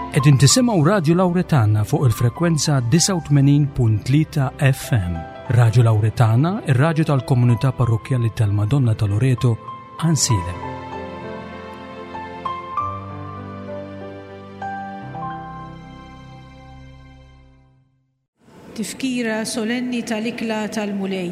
Qegħdin tisimgħu Radio Lawretana fuq il-frekwenza 89.3 FM. Radio Lawretana, ir-radju tal-Komunità Parrokjali tal-Madonna ta' Loreto, Ansile. Tifkira solenni tal-ikla tal-Mulej.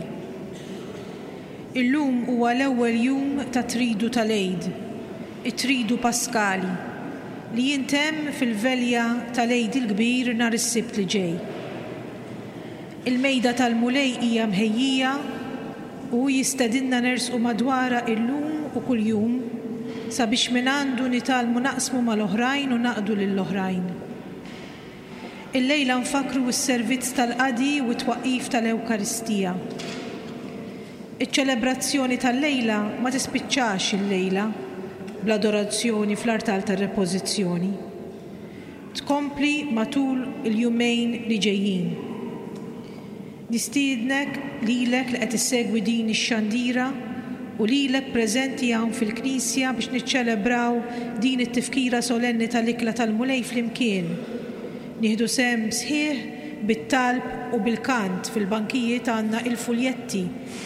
Illum huwa l-ewwel jum ta' tridu tal-Eid, it-tridu Paskali, li jintemm fil-velja tal-Eid il-kbir nhar is-Sibt li ġej. Il-mejda tal-Mulej hija mħejjija u jistedinna nersqu madwara illum u kuljum sabiex minn għandu nitalmu naqsmu mal-oħrajn u naqdu lill-oħrajn. Il-lejla nfakru s-servizz tal-qadi u t-twaqqif tal-Ewkaristija. Iċ-ċelebrazzjoni tal-lejla ma tispiċċax il-lejla bl-adorazzjoni fl-artal tar-repożizzjoni. Tkompli matul il-jumejn li ġejjin. Nistiednek lilek li qed issegwi din ix-xandira u lilek preżenti hawn fil-Knisja biex niċċelebraw din it-tifkira solenni tal-ikla tal-Mulej flimkien. Nieħdu sem sħiħ bit-talb u bil-kant fil-bankijiet għandna il-fuljetti.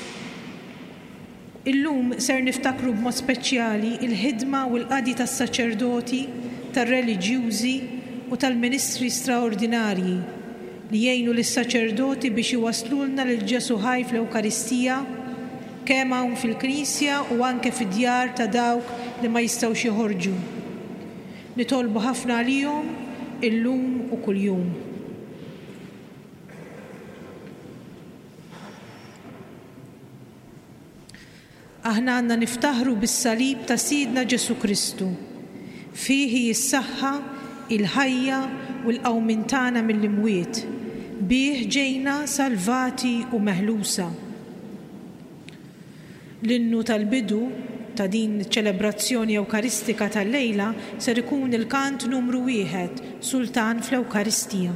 Illum ser niftakru b'mod speċjali il-ħidma u l-qadi tas-saċerdoti, tar-reliġjużi u tal-ministri straordinarji li jgħinu lis-saċerdoti biex iwaslulna lil Ġesu ħaj fl-Ewkaristija kemm hawn fil-Knisja u anke fid-djar ta' dawk li ma jistgħux joħorġu. Nitolbu ħafna għalihom illum u kuljum. Aħna għandna niftaħru bis-salib ta' Sidna Ġesu Kristu. Fihi jissaħħa il-ħajja u l-qawmin tagħna mill-imwiet. Bih ġejna salvati u meħlusa. L-innu tal-bidu ta' din ċelebrazzjoni Ewkaristika tal-lejla ser ikun il-kant numru 1, Sultan fl-Ewkaristija.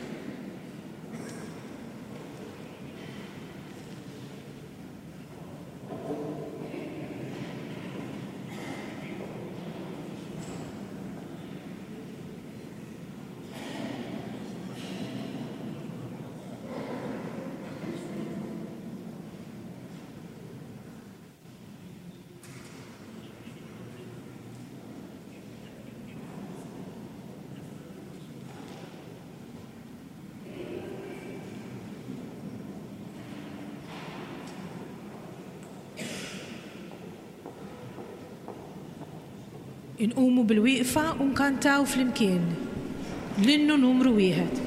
Inqumu bil-wieqfa u nkantaw flimkien. L-innu numru 1.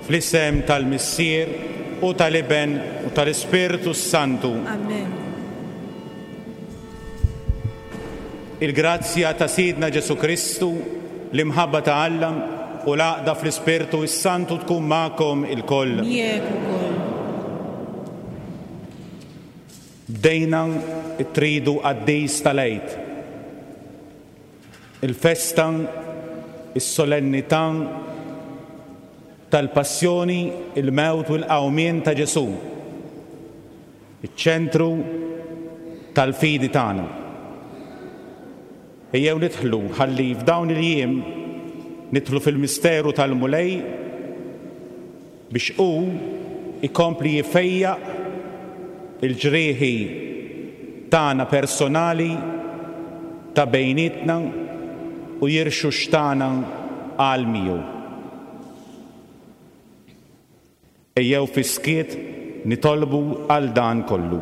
fl-isem tal-Missier u tal-Iben u tal-Ispiritu Santu. Amen. Il-grazzja ta' Sidna Ġesu Kristu, l-imħabba ta' Alla u l-għaqda fl-Ispiritu Santu tkun magħkom il-koll. Miegħek ukoll. Bdejna tridu għaddis tal-Għid. Il-festa, is-solennità tal-passjoni, il-mewt u l-qawmien ta' Ġesu. Iċ-ċentru tal-fidi tagħna. Ejjew nidħlu ħalli f'dawn il-jiem nidħlu fil-misteru tal-mulej biex hu ikompli jifejjaq il-ġrieħi tagħna personali ta' bejnietna u jirxu xtana għal miegħu. Ejjew fiskiet nitolbu għal dan kollu.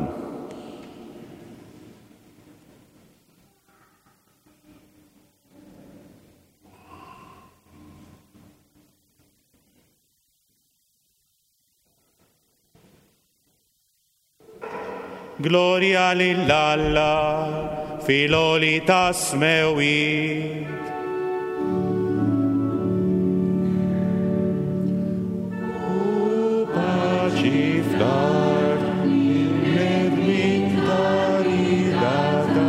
Gloria lill'Alla, filoli tasmewit. U paċi fl-art, il-medmin taridata.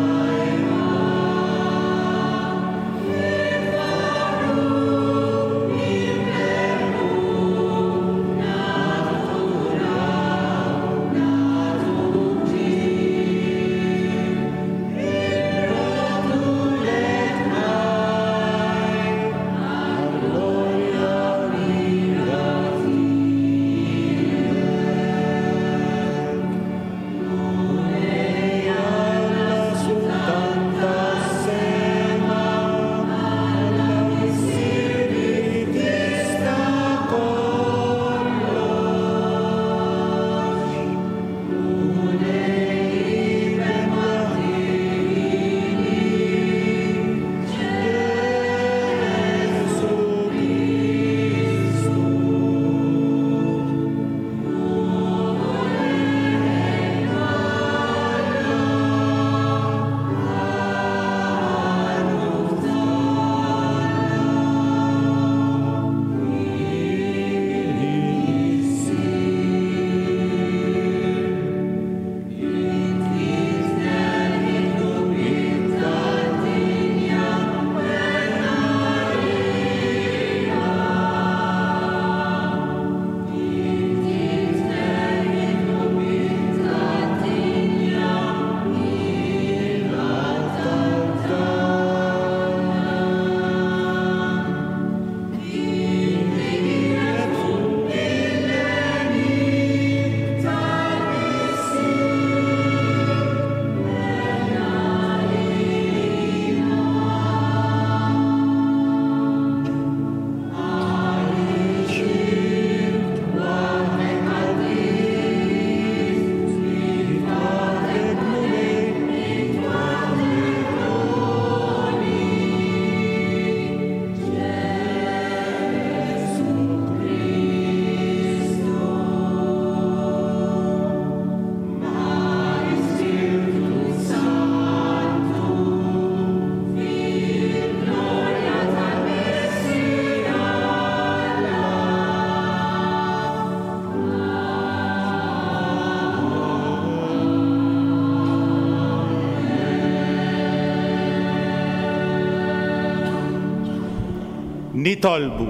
Nitolbu.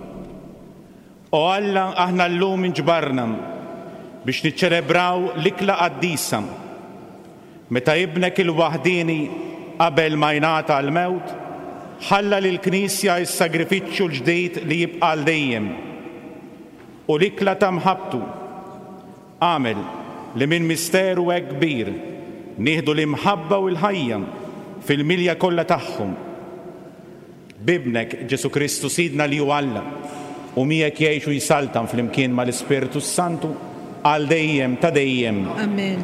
O Alla, aħna llum inġbarna biex niċċelebraw l-ikla qaddisa meta ibnek il-waħdini qabel ma jingħata l-mewt ħalla lill-Knisja s-sagrifiċċju l-ġdid li jibqa' l dejjem u l-ikla ta' mħabbtu għamel li minn misteru hekk kbir nieħdu l-imħabba u l-ħajja fil-milja kollha tagħhom bibnek Ġesu Kristu Sidna li hu Alla u miegħek jgħixu jisaltam flimkien mal-Ispiritu Santu għal dejjem ta' dejjem. Amen.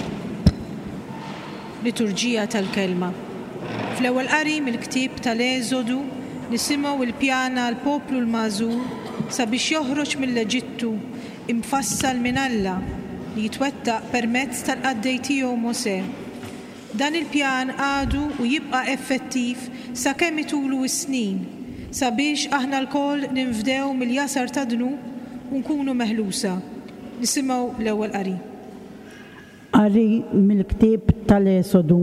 Liturġija tal-kelma. Fl-ewwel qari mill-ktieb tal-Eżodu nisimgħu il-pjana l-poplu l-magħżur sabiex joħroġ mill-Eġittu imfassal minn Alla li jitwettaq permezz tal-qaddej tiegħu Mosè. Dan il-pjan għadu u jibqa' effettiv sakemm itulu s-snin sabiex aħna l-koll ninfdew mill-jasar ta' dnub u nkunu meħlusa. Nisimgħu l-ewwel qari. Qari mill-ktieb tal-Esodu.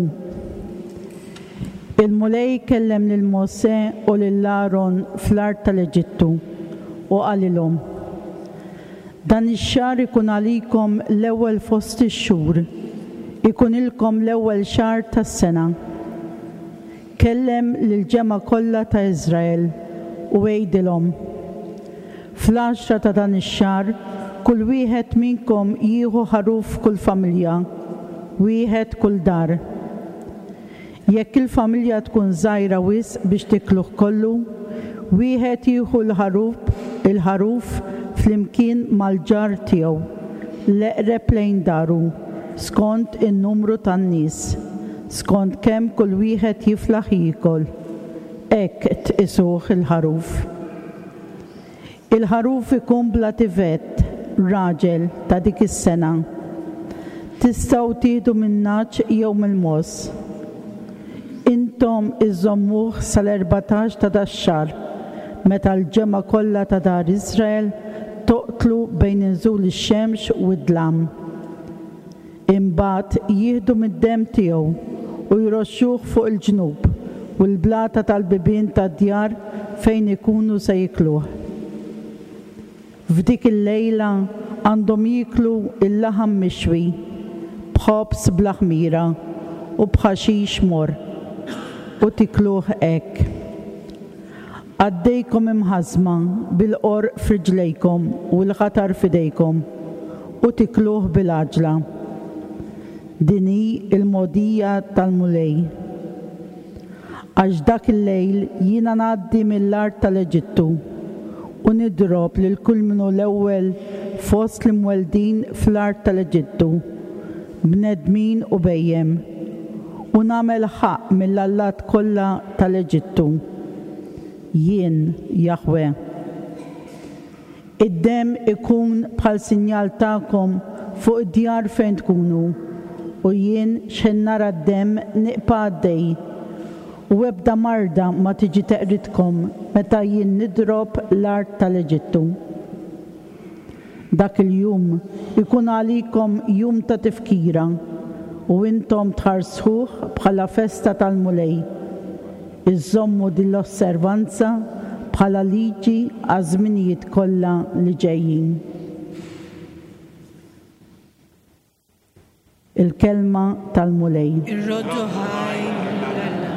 Il-Mulej kellem lil Mosè u lil Aaron fl-art tal-Eġittu u qalilhom: dan ix-xahar ikun għalikom l-ewwel fost ix-xhur, ikun ilkom l-ewwel xahar tas-sena. Kellem lill-ġemgħa kollha ta' Iżrael u għejdilhom: fl-10 ta' dan ix-xahar kull wieħed minnkom jieħu ħaruf kull familja, wieħed kull dar. Jekk il-familja tkun żgħira wisq biex tikluh kollu, wieħed jieħu il-ħaruf flimkien mal-ġar tiegħu l-eqreb lejn daru, skont in-numru tan-nies, skont kemm kull wieħed jiflaħ jiekol. Hekk tqisuh il-ħaruf. Il-ħaruf ikun bla tivett, raġel ta' dik is-sena. Tistgħu tieħdu min-naċ jew mill-mos. Intom iżommuh sal-14 ta' dax-xahar, meta l-ġemgħa kollha ta' dar Iżrael toqtlu bejn inżul ix-xemx u d-dlam. Imbagħad jieħdu mid-demm tiegħu u jroxxuh fuq il-ġnub u l-blata tal-bibien tad-djar fejn ikunu se jikluh. F'dik il-lejla għandhom jiklu il-laħam mixwi b'ħobż bla ħmira u b'ħaxix mor u tikluh hekk. Għaddejkom imħażma bil-qor f'riġlejkom u l-ħatar f'idejkom u tikluh bil-għaġla. Din hi il-mogħdija tal-Mulej. Għax dak il-lejl jiena ngħaddi mill-art tal-Eġittu u nidrob lil kull minnu l-ewwel fost l-imweldin fl-art tal-Eġittu, bnedmin u bejjem, u nagħmel ħaq mill-allat kollha tal-Eġittu. Jien Jaħwe. Id-demm ikun bħal sinjal tagħkom fuq id-djar fejn tkunu, u jien x'in nara d-demm nieqpa' għaddej, u ebda marda ma tiġi teqritkom meta jien nidrob l-art tal-Eġittu. Dak il-jum ikun għalikom jum ta' tifkira u intom tħarsħuh bħala festa tal-Mulej. Iżommu din l-osservanza bħala liġi għaż-żminijiet kollha li ġejjin. Il-kelma tal-Mulej. Irroddu ħaj l-Alla.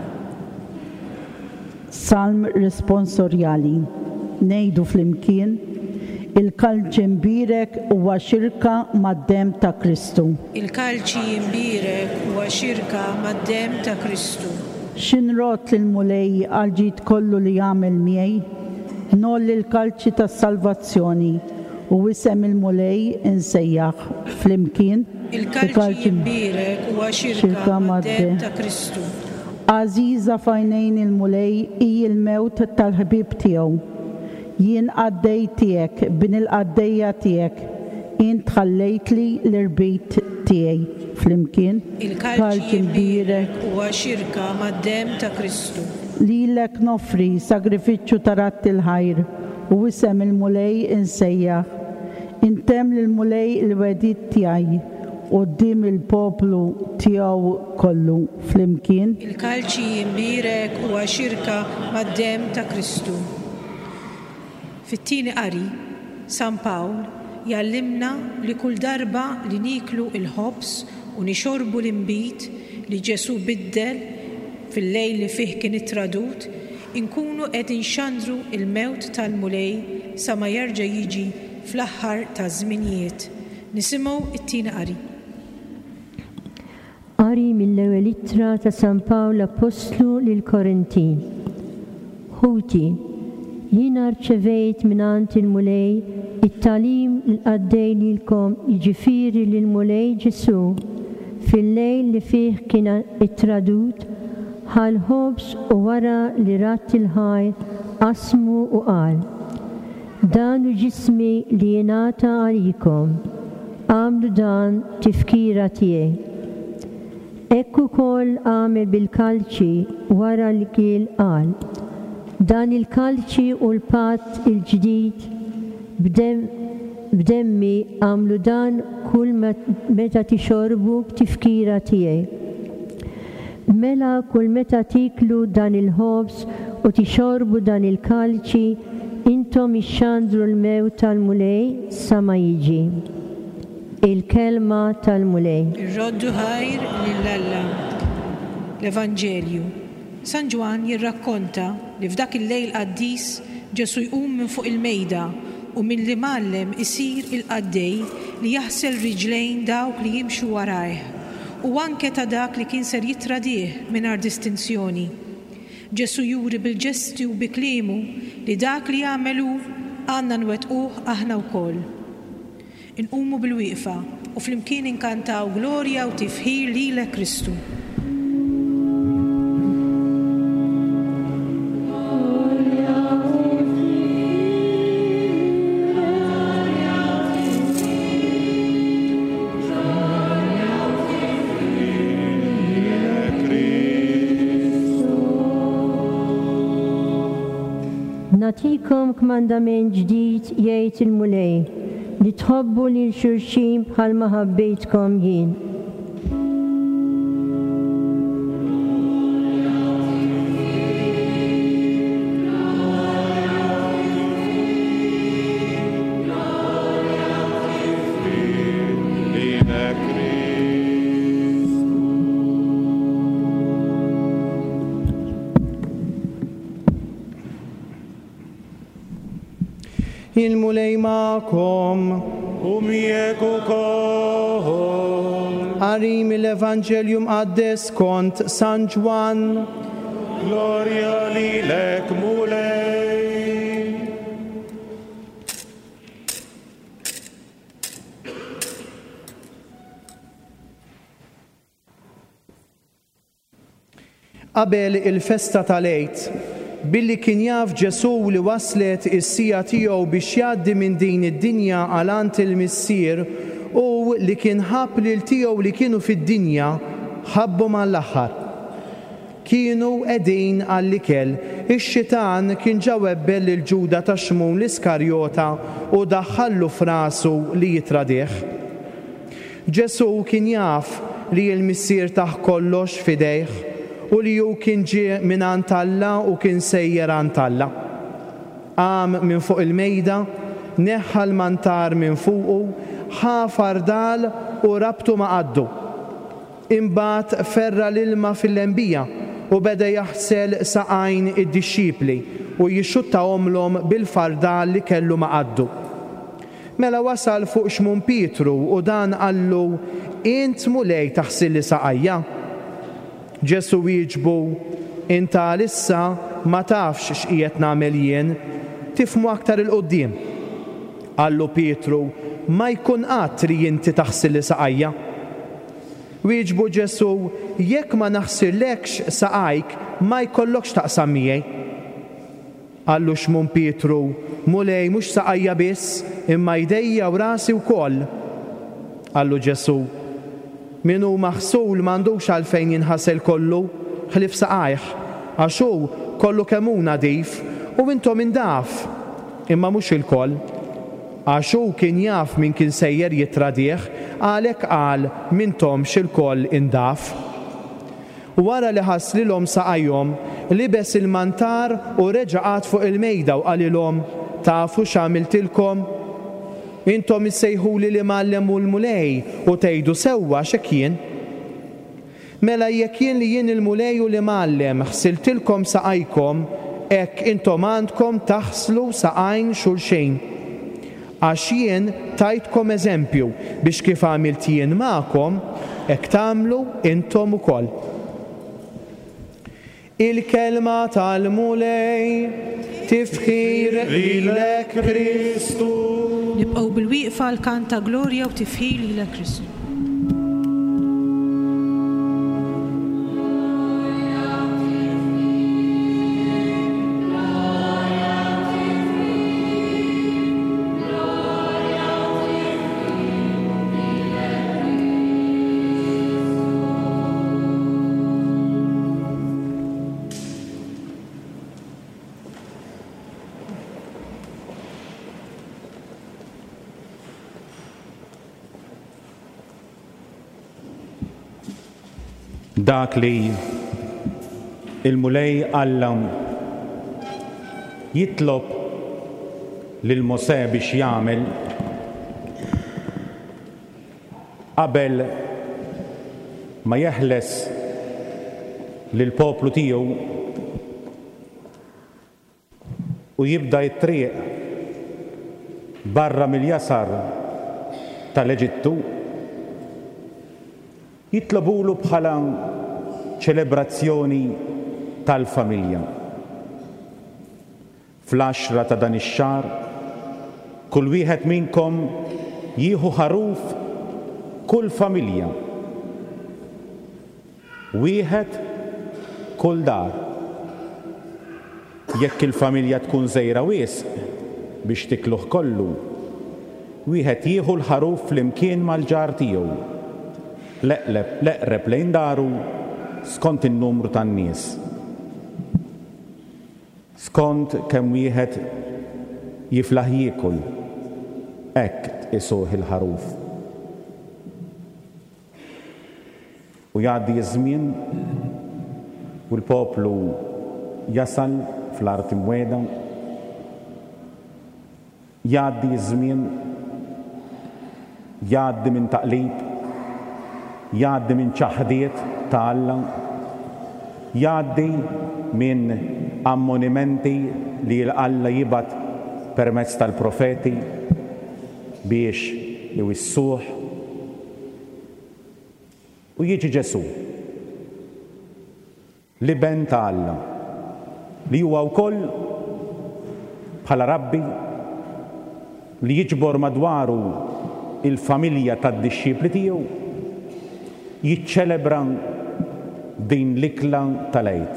Salm responsorjali. Ngħidu flimkien: il-kalċi mbirek huwa xirka mad-demm ta' Kristu. Il-kalċi mbirek huwa xirka mad-demm ta' Kristu. X'inrot lill-Mulej għal ġid kollu li jagħmel miegħi, nolli l-kalċi tas-salvazzjoni u isem il-Mulej insejjaħ flimkien. Il-kalċi mbirek huwa xirka mad-demm ta' Kristu. Għażiża f'għajnejn il-Mulej hi l-mewt tal-ħbieb tiegħu. Jien għaddej tiegħek bin il-qaddejja tiegħek, jien tħallejtli l-irbit tiegħi flimkien. Il-kalċi mbirek huwa xirka mad-demm ta' Kristu. Lilek nofri sagrifiċċju ta' ratti l-ħajr u isem il-Mulej insejjaħ. Intemm lill-Mulej il-wedid tiegħi quddiem il-poplu tiegħu kollu flimkien. Il-kalċi mbirek huwa xirka mad-demm ta' Kristu. Fit-tieni qari, San Pawl jallimna li kull darba li niklu il-ħobs u nixorbu l-imbit li Ġesu biddel fil-lejl li fih kien ittradut, inkunu qed inxandru il-mewt tal-Mulej sa ma jerġa' jiġi fl-aħħar ta' żminijiet. Nisimgħu it-tieni qari. Qari mill-ewwel ittra ta' San Pawl Apostlu lill-Korintin. Ħuti, jiena rċevejt mingħand il-Mulej it-tagħlim li għaddej lilkom, jiġifieri lill-Mulej Ġesu fil-lejl li fih kien ittradut ħal ħobs u wara li rat il-ħajr qasmu u qal: Dan hu ġismi li jingħata għalikom, għamlu dan tifkira tiegħi. Hekk ukoll għamel bil-kalċi wara li kiel qal. Dan il-kalċi u l-patt il-ġdid b'demmi għamlu dan kull meta tixorbu tifkira tiegħi. Mela kull meta tiklu dan il-ħobs u tixorbu dan il-kalċi, intom ixxandru l-mewt tal-mulej sa ma jiġi. Il-kelma tal-mulej. Ir-roddu ħajr lill-Alla. L-Evanġelju. San Ġwan jirrakkonta li f'dak il-lejl qaddis Ġesu jqum minn fuq il-mejda u milli mallem isir il-qaddej li jaħsel riġlejn dawk li jimxu warajh u anke ta' dak li kien ser jitradih mingħajr distinzjoni. Ġesu juri bil-ġesti u bi kliemu li dak li jagħmelu għandna nwettquh aħna wkoll. Inqumu bil-wieqfa u flimkien inkantaw glorja u tifħir lilek Kristu. Natikom kmandament ġdid jgħid il-mulej li tħobbu lil xulxin bħal ma ħabbejtkom jien. Il-mulej ma'kom u miegħek ukoll. Qarim l-Evanġeljum qaddes kont San Ġwan. Glorja lilek mulej. Qabel il-festa tal-Għid, billi kien jaf Ġesu li waslet is-sija tiegħu biex jgħaddi minn din id-dinja għalant il-missier u li kien ħabb lil tiegħu li kienu fid-dinja ħabbhom għall-aħħar. Kienu qegħdin għall-ikel, ix-xitan kien ġawebbel lil Ġuda ta' Xmun l-Iskarjota u daħħallu f'rasu li jitradih. Ġesu kien jaf li l-missier taħ kollox fidejh u li ju kien ġie minn Alla u kien sejjer Alla. Qam minn fuq il-mejda, neħħa l-mantar minn fuqu, ħafar dal u rabtu ma' qaddu. Imbagħad ferra l-ilma fil-lembija u beda jaħsel saqajn id-dixxipli u jixxutta omlhom bil-fardal li kellu ma' qaddu. Mela wasal fuq Xmun Pietru u dan qallu: "Int mulej taħsil li saqajja?" Ġesu wieġbu: "Inta issa ma tafx x'qiegħed nagħmel jien, tifhmu aktar il-qudiem." Qallu Pietru: "Ma jkun qatt li inti taħsil li saqajja." Wieġbu Ġesu: "Jekk ma naħsillekx saqajk ma jkollokx taqsam miegħi." Qallu Xmun Pietru: "Mulej mhux saqajja biss, imma jdejja u rasi wkoll." Qallu Ġesu: "Min hu maħsul m'għandux għalfejn jinħasel kollu, ħlif saqajh, għax hu kollu kemm hu nadif u intom indaf, imma mhux il-koll. Għax hu kien jaf min kien sejjer jitradih, għalhekk qal m'intomx il-koll indaf." Wara li ħasslilhom saqajhom, libes il-mantar u reġa' fuq il-mejda u qalilhom: "Tafu x'għamiltilkom? Intom issejħuli li mallem u l-mulej u tgħidu sewwa x'hekk jien. Mela jekk jien li jien il-mulej u li mallem ħsiltilkom saqajkom, hekk intom għandkom taħslu saqajn xulxejn. Għax jien tajtkom eżempju biex kif għamilt jien magħkom, hekk tagħmlu intom ukoll." Il-kelma tal-mulej tifħir lilek Kristu. Nibqgħu bil-wieqfa l-kanta glorja u tifħir lilek Kristu. dak li il-mulej għallam jitlob lil Mosè biex jagħmel qabel ma jeħles lil poplu tiegħu u jibda t-triq barra mill-jasar tal-Eġittu, jitlobulu bħala ċelebrazzjoni tal-familja. Fl-10 ta' dan ix-xahar, kull wieħed minnkom jieħu ħaruf kull familja. Wieħed kull dar. Jekk il-familja tkun żgħira wisq biex tikluh kollu, wieħed jieħu l-ħaruf flimkien mal-ġar tiegħu, l-eqreb lejn daru skont in-numru tan-nies. Skont kemm wieħed jiflaħ jiekul, hekk isuh il-ħaruf. U jgħaddi żmien u l-poplu jasal fl-art imwiegħda, jgħaddi żmien, jgħaddi minn taqlib, jgħaddi minn ċaħdiet ta' Alla, jgħaddi minn ammonimenti li l-Alla jibat permezz tal-profeti biex iwissuh, u jiġi Ġesu li ben ta' Alla li huwa wkoll bħala Rabbi li jiġbor madwaru il-familja tad-dixxipli tiegħu jiċċelebra din l-ikla tal-Għid.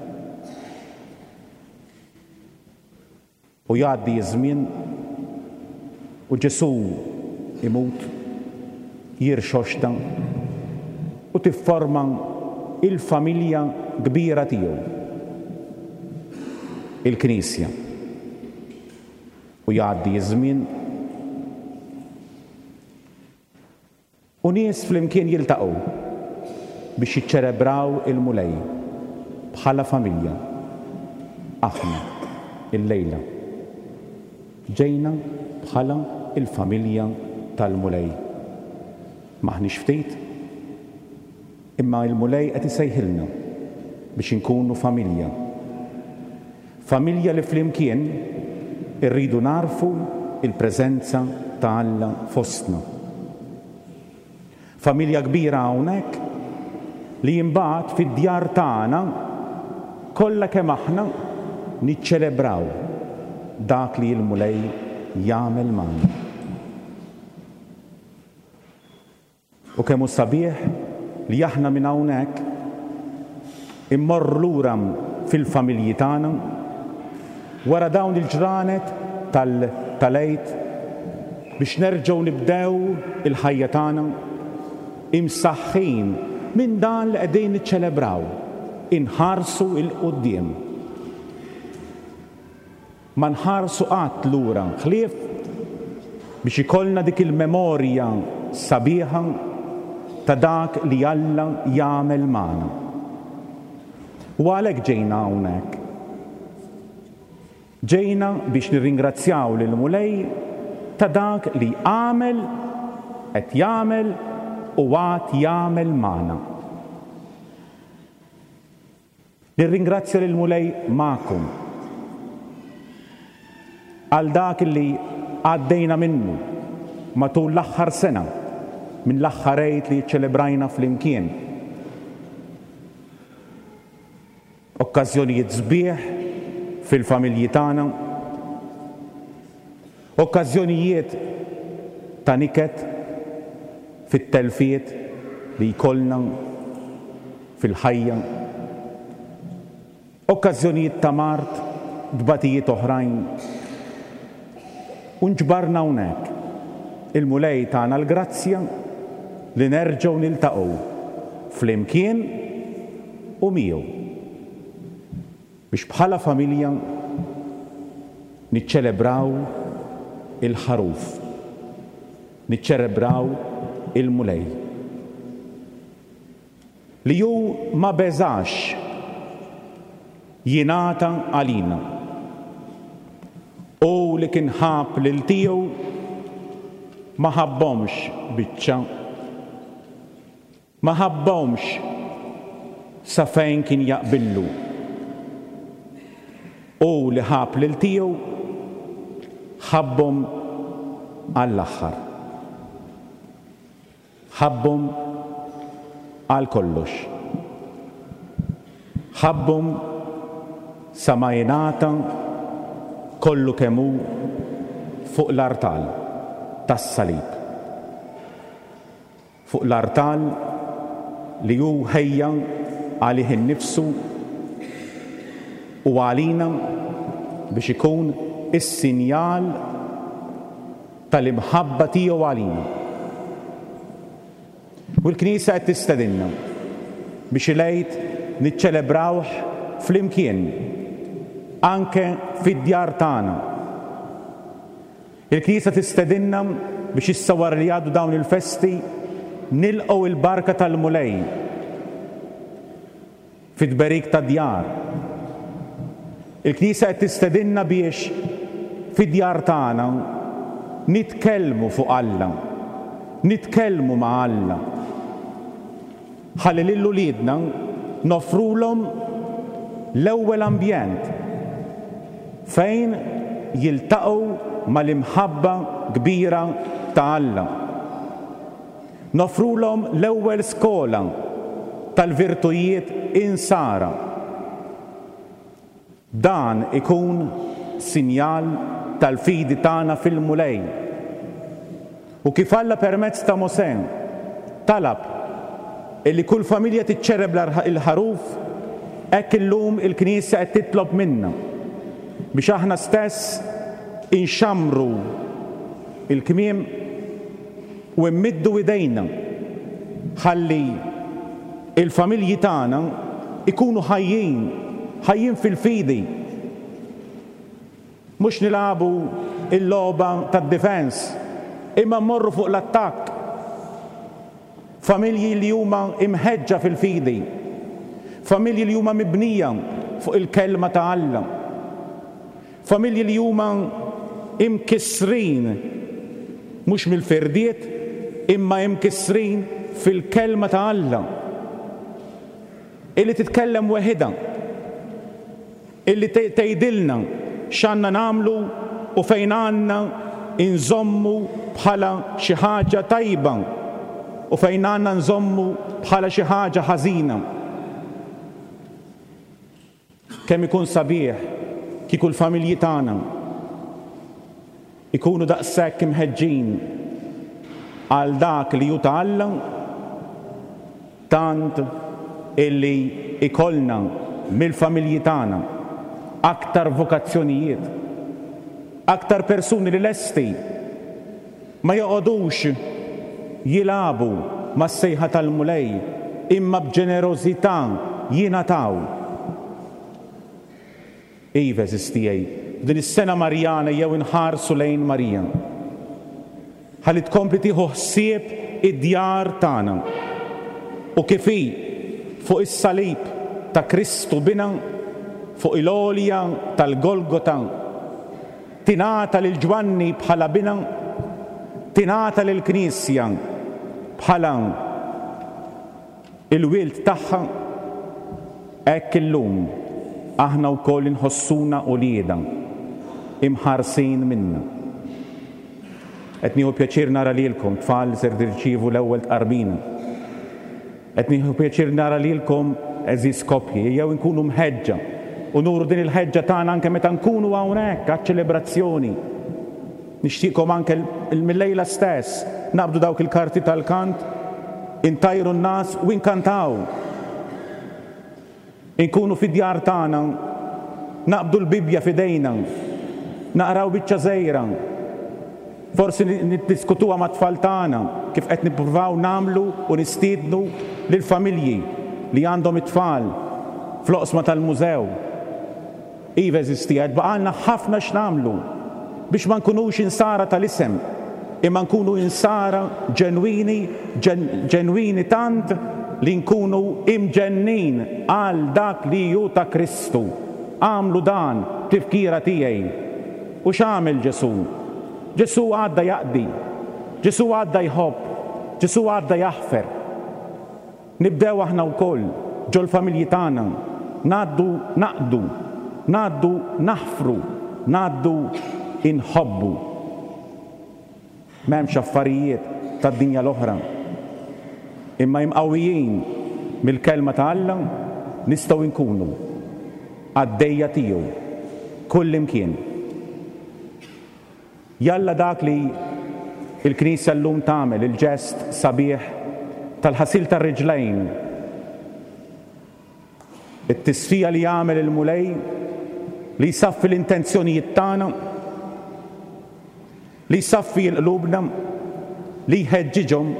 U jgħaddi żmien u Ġesu imut, jirxoxta u tifforma il-familja kbira tiegħu, il-Knisja. U jgħaddi żmien u nies flimkien jiltaqgħu biex jiċċelebraw il-mulej bħala familja. Aħna il-lejla ġejna bħala il-familja tal-mulej. Maħniex ftit, imma il-mulej qed isejħilna biex inkunu familja. Familja li flimkien irridu narfu il-preżenza ta' Alla fostna. Familja kbira hawnhekk li jimbagħad fid-djar tagħna kollha kemm aħna niċċelebraw dak li l-mulej jagħmel magħna. U kemm hu sabiħ li aħna minn hawnhekk immorru lura fil-familji tagħna wara dawn il-ġranet tal-Għid biex nerġgħu nibdew il-ħajja tagħna imsaħħin minn dan li qegħdin niċċelebraw, inħarsu il-qudiem. Ma nħarsu qatt lura ħlief biex ikollna dik il-memorja sabiħa ta' dak li Alla jagħmel magħna. U għalhekk ġejna hawnhekk. Ġejna biex nirringrazzjaw lill-mulej ta' dak li għamel, qed jagħmel u għad jagħmel magħna. Nirringrazzja lill-mulej magħkom għal dak li għaddejna minnu matul l-aħħar sena minn l-aħħar Għid li ċċelebrajna flimkien. Okkażjonijiet sbieħ fil-familji tagħna, okkażjonijiet ta' niket fit-telfiet li jkollna fil-ħajja, okkażjonijiet ta' mart, dbatijiet oħrajn. U nġbarna hawnhekk il-mulej tagħna l-grazzja li nerġgħu niltaqgħu flimkien u miegħu biex bħala familja niċċelebraw il-ħaruf, niċċelebraw il-mulej. li ju ma beżax jingħata għalina u li kien ħab lil tiegħu ma ħabbhomx biċċa, ma ħabbhomx sa fejn kien jaqbillu u li ħab lil tiegħu ħabbhom għall-aħħar, ħabbhom għal kollox, ħabbhom sa ma jingħata kollu kemm hu fuq l-artal tas-salib, fuq l-artal li hu ħejja għalih innifsu u għalina biex ikun is-sinjal tal-imħabba tiegħu għalina. U l-Knisja qed tistedinna biex ilejt niċċelebrawh flimkien anke fid-djar tagħna. Il-Knisja tistedinna biex issa wara li għaddu dawn il-festi nilqgħu il-barka tal-mulej fid-berik tad-djar. Il-Knisja qed tistedinna biex fid-djar tagħna nitkellmu fuq Alla, nitkellmu ma' Alla. Ħalli lil uliedna nofrulhom l-ewwel ambjent fejn jiltaqgħu mal-imħabba kbira ta' Alla. Nofrulhom l-ewwel skola tal-virtujiet insara. Dan ikun sinjal tal-fidi tagħna fil-mulej. U kif Alla permezz ta' Mosè talab illi kull familja tiċċereb il-ħaruf, hekk illum il-Knisja qed titlob minna biex aħna stess inxamru il-kmiem u immiddu idejna ħalli il-familji tagħna ikunu ħajjin fil-fidi. Mhux nilagħbu il-logħba tad-difens, imma mmorru fuq l-attakk. Familji li huma imħeġġa fil-fidi, familji li huma mibnija fuq il-kelma ta' Alla, familji li huma imkissrin mhux mill-firdiet imma imkissrin fil-kelma ta' Alla, illi titkellem weħida, illi tgħidilna x'għandna nagħmlu u fejn għandna inżommu bħala xi ħaġa tajba u fejn għandna nżommu bħala xi ħaġa ħażina. Kemm ikun sabiħ kieku l-familji tagħna ikunu daqshekk imħeġġin għal dak li hu ta' Alla, tant illi ikollna mill-familji tagħna aktar vokazzjonijiet, aktar persuni li lesti ma joqogħdux jilagħbu mas-sejħa tal-mulej imma b'ġenerożità jingħataw. Iva żistijej, din is-sena Marjana jew inħarsu lejn Marija ħalli tkompli tieħu ħsieb id-djar tagħna u kif hi fuq is-salib ta' Kristu bina fuq il-għolja tal-Golgota tingħata lil Ġwanni bħala bina, tingħata lil Knisja bħala il-wild tagħha. Hekk illum aħna wkoll inħossuna ulieda imħarsin minna. Qed nieħu pjaċir nara lilkom tfal ser tirċievu l-ewwel tqarbina. Qed nieħu pjaċir nara lilkom eżis koppji jew inkunu mħeġġa u nuru din il-ħeġġa tagħna anke meta nkunu hawnhekk għaċ-ċelebrazzjoni. Nixtieqkom anke mill-lejla stess naqbdu dawk il-karti tal-kant, intajru n-nas u inkantaw. Inkunu fid-djar tagħna, naqbdu l-Bibja f'idejna, naqraw biċċa żgħira, forsi niddiskutuha mat-tfal tagħna kif qed nippruvaw nagħmlu u nistiednu lill-familji li għandhom it-tfal fl-oqsma tal-mużew. Iva eżistija, baqalna ħafna x'nagħmlu biex ma nkunux insara tal-isem, imma nkunu insara ġenwini tant li nkunu imġennin għal dak li ju ta' Kristu. Għamlu dan tifkira tiegħi. U x'għamel Ġesu? Ġesu għadda jaqdi, Ġesu għadda jħobb, Ġesu għadda jaħfer. Nibdew aħna wkoll ġol familji tagħna ngħaddu naħfru, ngħaddu inħobbu. M'hemmx affarijiet tad-dinja l-oħra. Imma imqawwijin mill-kelma ta' Alla nistgħu nkunu għaddejja tiegħu kull imkien. Jalla dak li il-Knisja llum tagħmel il-ġest sabiħ tal-ħasil tar-riġlejn, it-tisfija li jagħmel il-mulej li jsaffi l-intenzjonijiet tagħna, li jsaffi l-qlubna, li jħeġġiġhom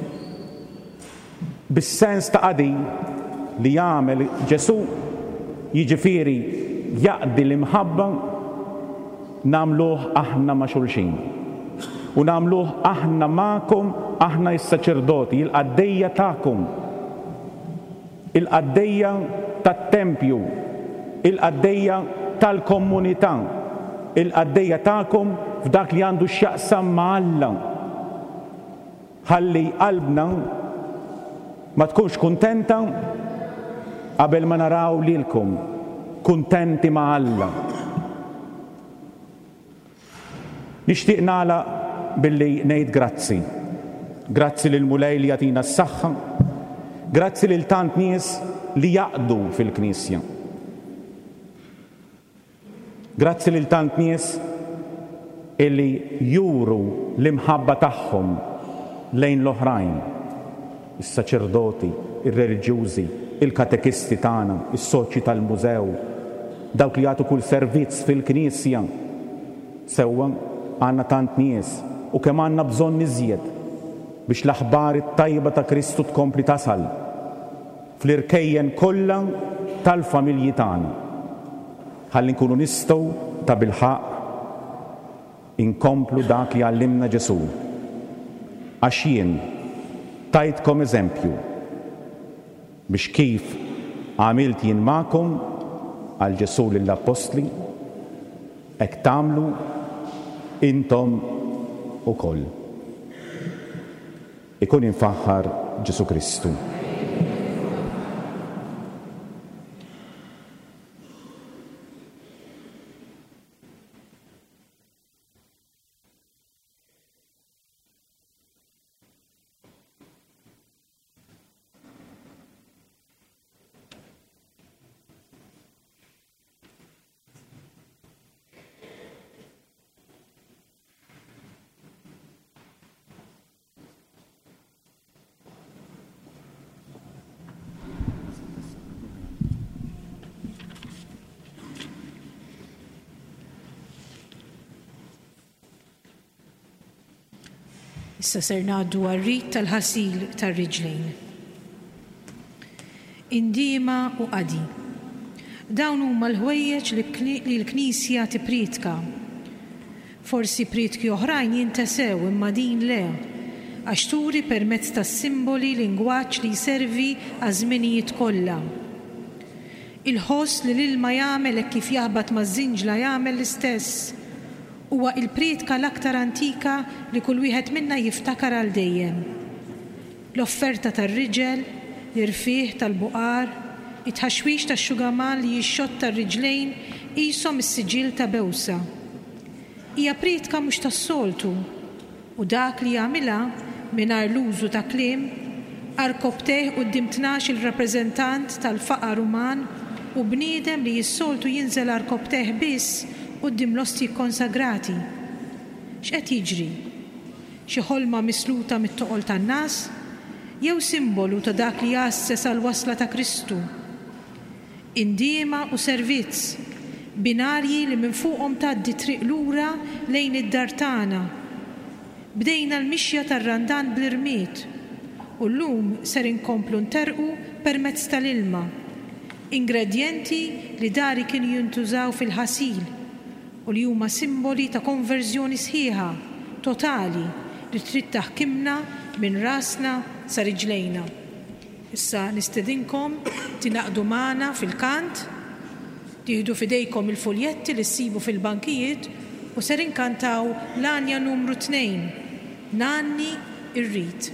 bis-sens ta' qadi li jagħmel Ġesu, jiġifieri jaqdi l-imħabba nagħmluh aħna ma' xulxin. U nagħmluh aħna magħkom, aħna s-saċerdoti, il-qaddejja tagħkom, il-qaddejja tat-tempju, il-qaddejja tal-komunità, il-qaddejja tagħkom f'dak li għandu x'jaqsam ma' Alla. Ħalli qalbna ma tkunx kuntenta qabel ma naraw lilkom kuntenti ma' Alla. Nixtieq nagħlaq billi ngħid grazzi. Grazzi lil mulej li jagħtina s-saħħa, grazzi lil tant nies li jaqdu fil-Knisja. Grazzi lil tant nies illi juru l-imħabba tagħhom lejn l-oħrajn, is-saċerdoti, ir-reliġjużi, il-katekisti tagħna, is-soċi tal-mużew, dawk li jagħtu kull servizz fil-Knisja. Sewwa għandna tant nies u kemm għandna bżonn iżjed biex l-aħbar it-tajba ta' Kristu tkompli tasal fl-irkejjen kollha tal-familji tagħna. Ħalli nkunu nistgħu ta' bilħaq inkomplu dak li għallimna Ġesu. Għax jien tajtkom eżempju biex kif għamilt jien magħkom għal Ġesu lill-Apostli, hekk tagħmlu intom ukoll. Ikun infaħħar Ġesu Kristu. Issa ser ngħaddu għar-rit tal-ħasil tar-riġlejn. Indiema u qadi. Dawn huma l-ħwejjeġ li l-Knisja tippritka. Forsi pritki oħrajn jintesew imma din le, għax turi permezz tas-simboli lingwaġġ li jservi għaż-żminijiet kollha. Il-ħoss li l-ilma jagħmel hekk kif jaħbad maż-żinġla jagħmel l-istess. Huwa il-pritka l-aktar antika li kull wieħed minna jiftakar għal dejjem. L-offerta tar-riġel, l-irfieħ tal-buqar, it-ħaxwix tax-xugaman li jixxotta r-riġlejn qishom is-siġil ta' bewsa. Hija pritka mhux tas-soltu u dak li jagħmilha mingħajr l-użu ta' kliem arkobteh quddiem 12 rappreżentant tal-faqar uman u bniedem li jissoltu jinżel arkobteh biss quddiem l-ostji konsagrati. X'qed jiġri? Xi ħolma misluta mit-toqol tan-nas? Jew simbolu ta' dak li jasses għall-wasla ta' Kristu? Indiema u servizz, binarji li minn fuqhom tgħaddi triq lura lejn id-dar tagħna. Bdejna l-mixja tar-randan bl-irmiet u llum ser inkomplu nterqu permezz tal-ilma. Ingredjenti li dari kienu jintużaw fil-ħasil u li huma simboli ta' konverżjoni sħiħa, totali, li trid taħkimna minn rasna sa riġlejna. Issa nistedinkom tinaqdu magħna fil-kant, tieħdu f'idejkom il-foljetti li ssibu fil-bankijiet u ser inkantaw l-anja numru 2, Nanni irrid.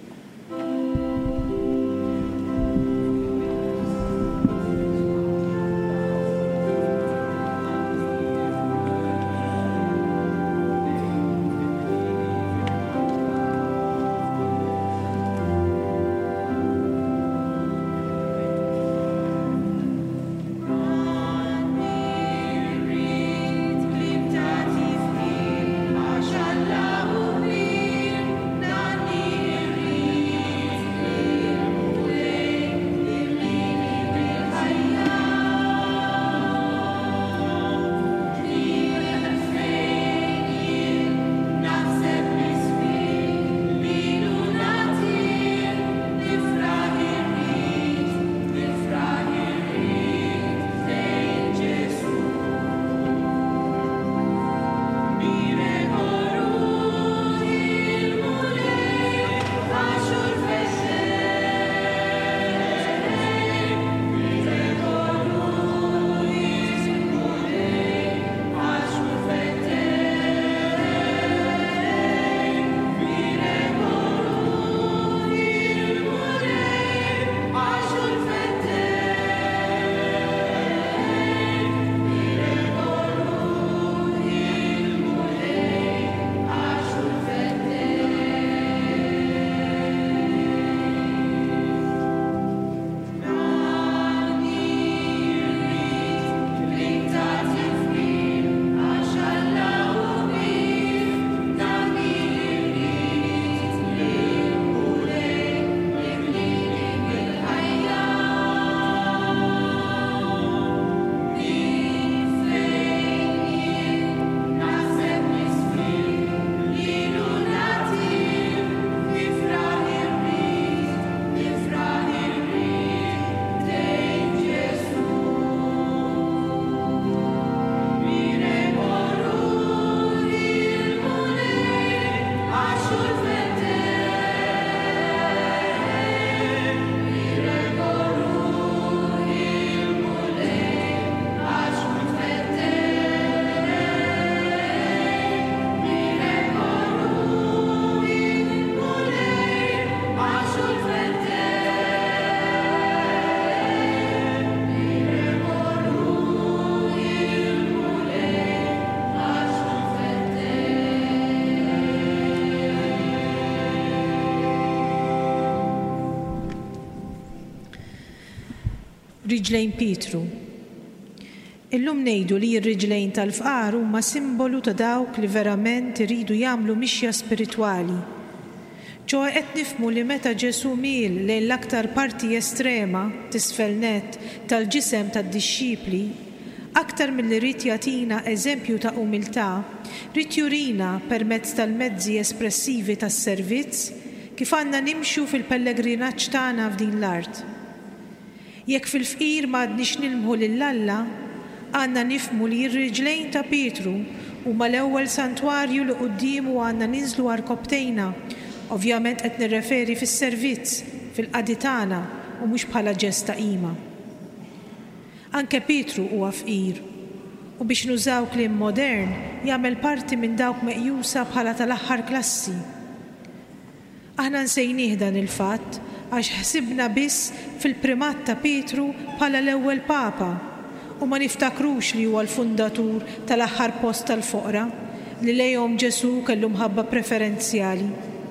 Riġlejn Pietru. Illum ngħidu li r-riġlejn tal-fqar huma simbolu ta' dawk li verament iridu jagħmlu mixja spiritwali. ċoħ qed nifhmu li meta Ġesu miel lejn l-aktar parti estrema t'isfel nett tal-ġisem tad-dixxipli, aktar milli rid jagħtina eżempju ta' umiltà, rid jurina permezz tal-mezzi espressivi tas-servizz kif għandna nimxu fil-pellegrinaġġ tagħna f'din l-art. Jekk fil-fqir m'għadniex nilmħu lill-Alla, għandna nifhmu li r-riġlejn ta' Pietru huma l-ewwel santwarju li qudiemu għandna ninżlu għarkobtejna, ovvjament qed nirreferi fis-servizz, fil-qadi tagħna u mhux bħala ġest ta' qima. Anke Pietru huwa fqir u biex nużaw kliem modern jagħmel parti minn dawk meqjusa bħala tal-aħħar klassi. Aħna nsejnieh dan il-fatt għax ħsibna biss fil-primat ta' Pietru bħala l-ewwel papa u ma niftakrux li huwa l-fundatur tal-aħħar post tal-foqra li lejhom Ġesu kellu mħabba preferenzjali.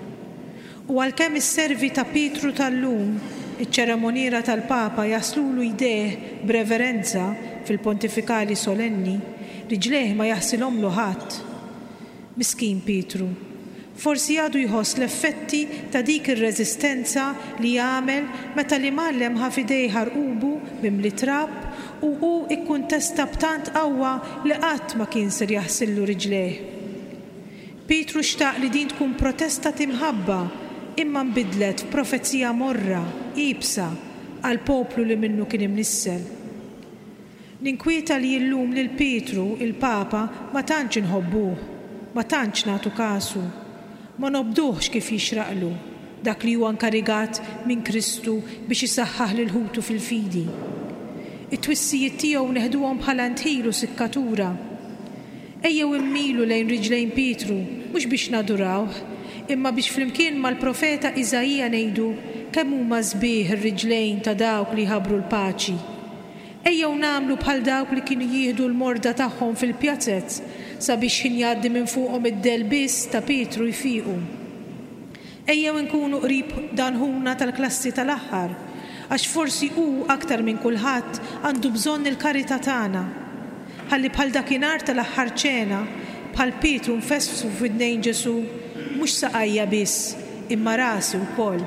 U għalkemm is-servi ta' Pietru tal-lum, iċ-ċeremonira tal-Papa jaslulu jdeh b'reverenza fil-pontifikali solenni, riġlejh ma jaħsilhom ħadd. Miskin Pietru, forsi għadu jħoss l-effetti ta' dik ir-reżistenza li jagħmel meta li mallem ħafidej ħarqubu mimli trabb u hu ikkuntesta b'tant qawwa li qatt ma kien ser jaħsillu riġlejh. Pietru xtaq li din tkun protesta timħabba imma nbidlet f'profezija morra, ibsa, għal poplu li minnu kien imnissel. Ninkwieta li llum lil Pietru, il-Papa, ma tantx inħobbuh, ma tantx nagħtu kasu, ma nobduhx kif jixraqlu, dak li huwa nkarigat minn Kristu biex isaħħaħ lil ħutu fil-fidi. It-twissijiet tiegħu neħduhom bħala ntħilu sikkatura. Ejjew immilu lejn riġlejn Pietru mhux biex nadurawh, imma biex flimkien mal-profeta Iżajija ngħidu kemm huma sbieħ ir-riġlejn ta' dawk li ħabbru l-paċi. Ejjew nagħmlu bħal dawk li kienu jieħdu l-morda tagħhom fil-pjazzett sabiex xi jgħaddi minn fuqhom id-delbiż ta' Pietru jfiequ. Ejjew inkunu qrib danħuna tal-klassi tal-aħħar, għax forsi hu aktar minn kulħadd għandu bżonn il-karità tagħna. Ħalli bħal dakinhar tal-aħħar ċena, bħal Pietru nfesssu f'idnejn Ġesu, mhux saqajja biss, imma rasi wkoll.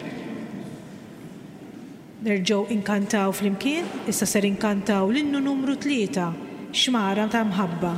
Nerġgħu inkantaw flimkien, issa ser inkantaw l-innu numru 3, Xmara ta' mħabba.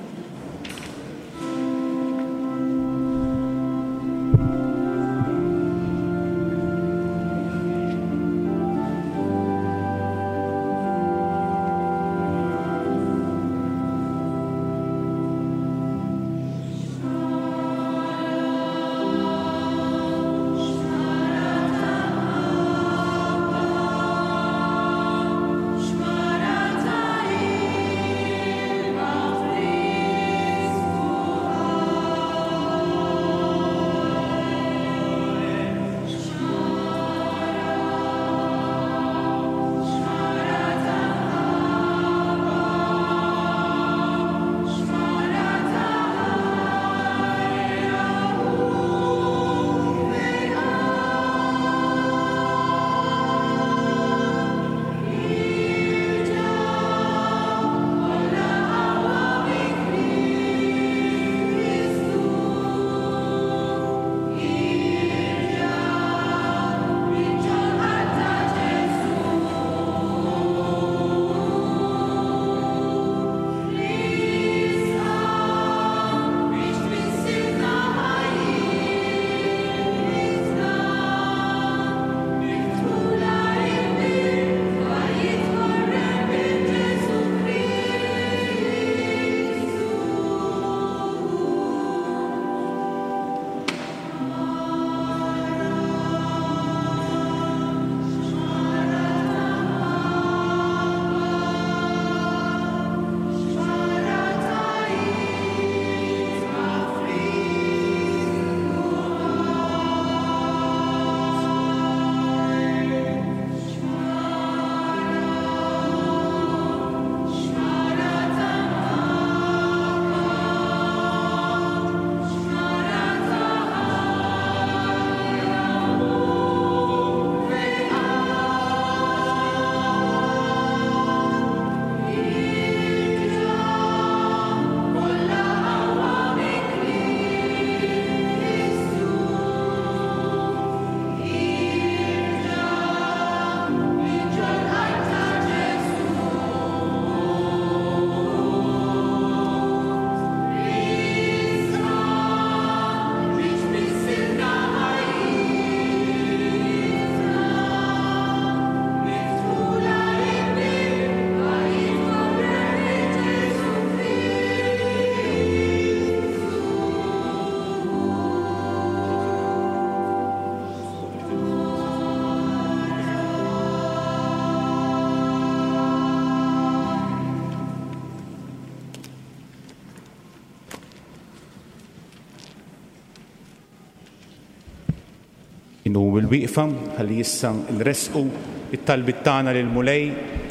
Inhu bil-wieqfa ħalli issa nresqu it-talbit tagħna lil Mulej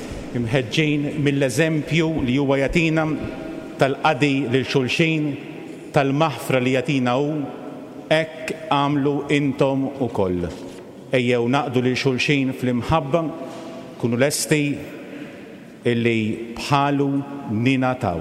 imħeġġin mill-eżempju li huwa jagħtina tal-qadi lil xulxin, tal-maħfra li jagħtina hu, hekk għamlu intom ukoll. Ejjew naqdu lil xulxin fl-imħabba, kunu lesti illi bħalu ninataw.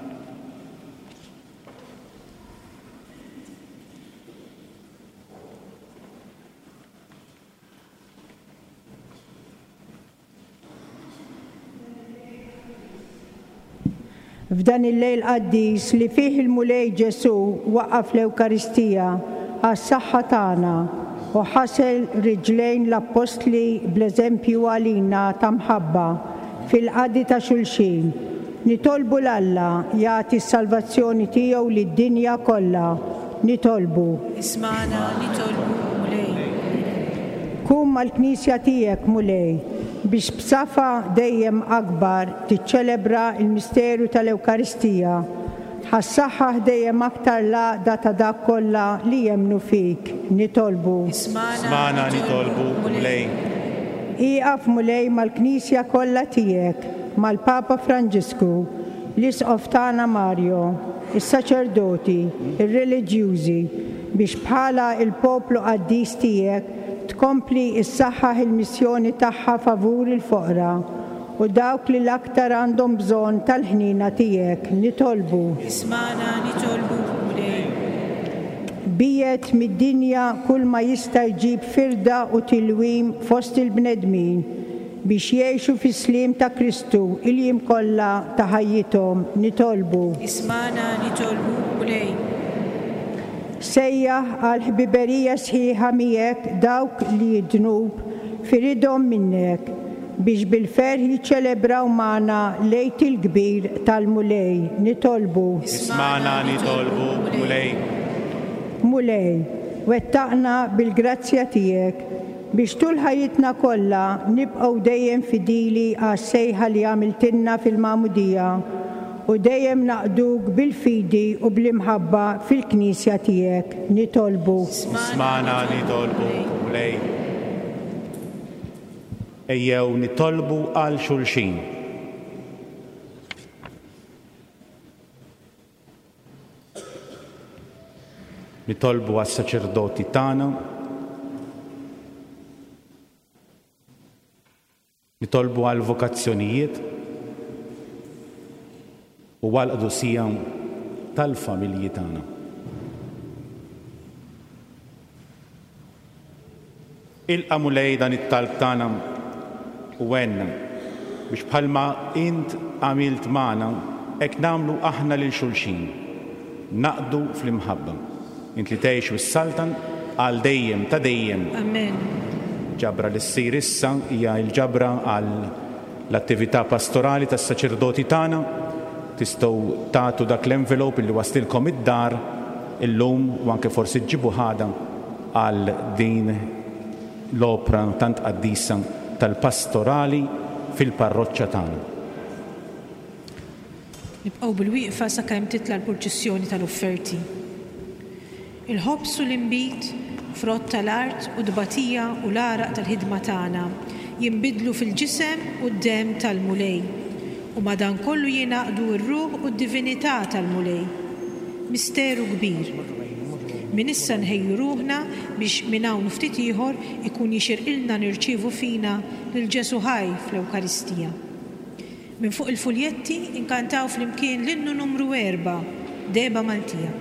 F'dan il-lejl qaddis li fih il-Mulej Ġesu waqaf l-Ewkaristija għas-saħħa tagħna u ħasel riġlejn l-Apostli bl-eżempju għalina ta' mħabba fil-qadi ta' xulxin. Nitolbu l-Alla jagħti s-salvazzjoni tiegħu lid-dinja kollha. Nitolbu. Ismana nitolbu Mulej. tkun mal-Knisja tiegħek mulej biex b'safa dejjem akbar tiċċelebra l-misterju tal-Ewkaristija. Ħassaħħaħ dejjem aktar laqda ta' dak kollha li jemmnu fik. Nitolbu. Smana nitolbu mulej. Iqaf mulej mal-Knisja kollha tiegħek, mal-Papa Franġisku, l-Isqof tagħna Mario, is-saċerdoti, ir-reliġjużi biex bħala il-poplu qaddis tiegħek tkompli issaħħaħ il-missjoni tagħha favur il-foqra u dawk li l-aktar għandhom bżonn tal-ħnina tiegħek. Nitolbu. Ismana nitolbu mulej. Bijet mid-dinja kull ma jista' jġib firda u tilwim fost il-bnedmin biex jgħixu fis-slim ta' Kristu il-jiem kollha ta' ħajjithom. Nitolbu. Ismana nitolbu mulej. Sejjaħ għal ħbiberija sħiħa miegħek dawk li jidnub firidhom minnek biex bil-ferħ jiċċelebraw magħna lejt il-kbir tal-mulej. Nitolbu. Ismana nitolbu mulej. Mulej, wettaqna bil-grazzja tiegħek biex tul ħajjitna kollha nibqgħu dejjem fidili għas-sejħa li għamiltilna fil-Magħmudija u dejjem naqduk bil-fidi u bl-imħabba fil-Knisja tiegħek. Nitolbu. Smana nitolbu mulej. Ejjew nitolbu għal xulxin. Nitolbu għas-saċerdoti tagħna. Nitolbu għal vokazzjonijiet u għal-qdusija tal-familji tagħna. Ilqa' mulej dan it-talb tagħna u għenna biex bħalma int għamilt magħna hekk nagħmlu aħna lil xulxin, naqdu fl-imħabba. Int li tgħix is-saltan għal dejjem ta' dejjem. Amen. Ġabra li ssir issa hija l-ġabra għal l-attività pastorali tas-saċerdoti tagħna. Tistgħu tagħtu dak l-envelope li waslilkom id-dar illum u anke forsi ġibu ħada għal din l-opra tant qaddisa tal-pastorali fil-parroċċja tagħna. Nibqgħu bil-wieqfa sakemm titla' l-purċissjoni tal-offerti. Il-ħobs u l-inbit, frott tal-art u dbatija u l-araq tal-ħidma tagħna jinbidlu fil-ġisem u d-dem tal-mulej. U madankollu jingħaqdu r-ruħ u d-divinità tal-mulej. Misteru kbir. Min issa nħejju ruħna biex minn hawn ftit ieħor ikun jixirqilna nirċievu fina lil Ġesu ħaj fl-Ewkaristija. Minn fuq il-fuljetti inkantaw flimkien l-innu numru 4, Deba Maltija.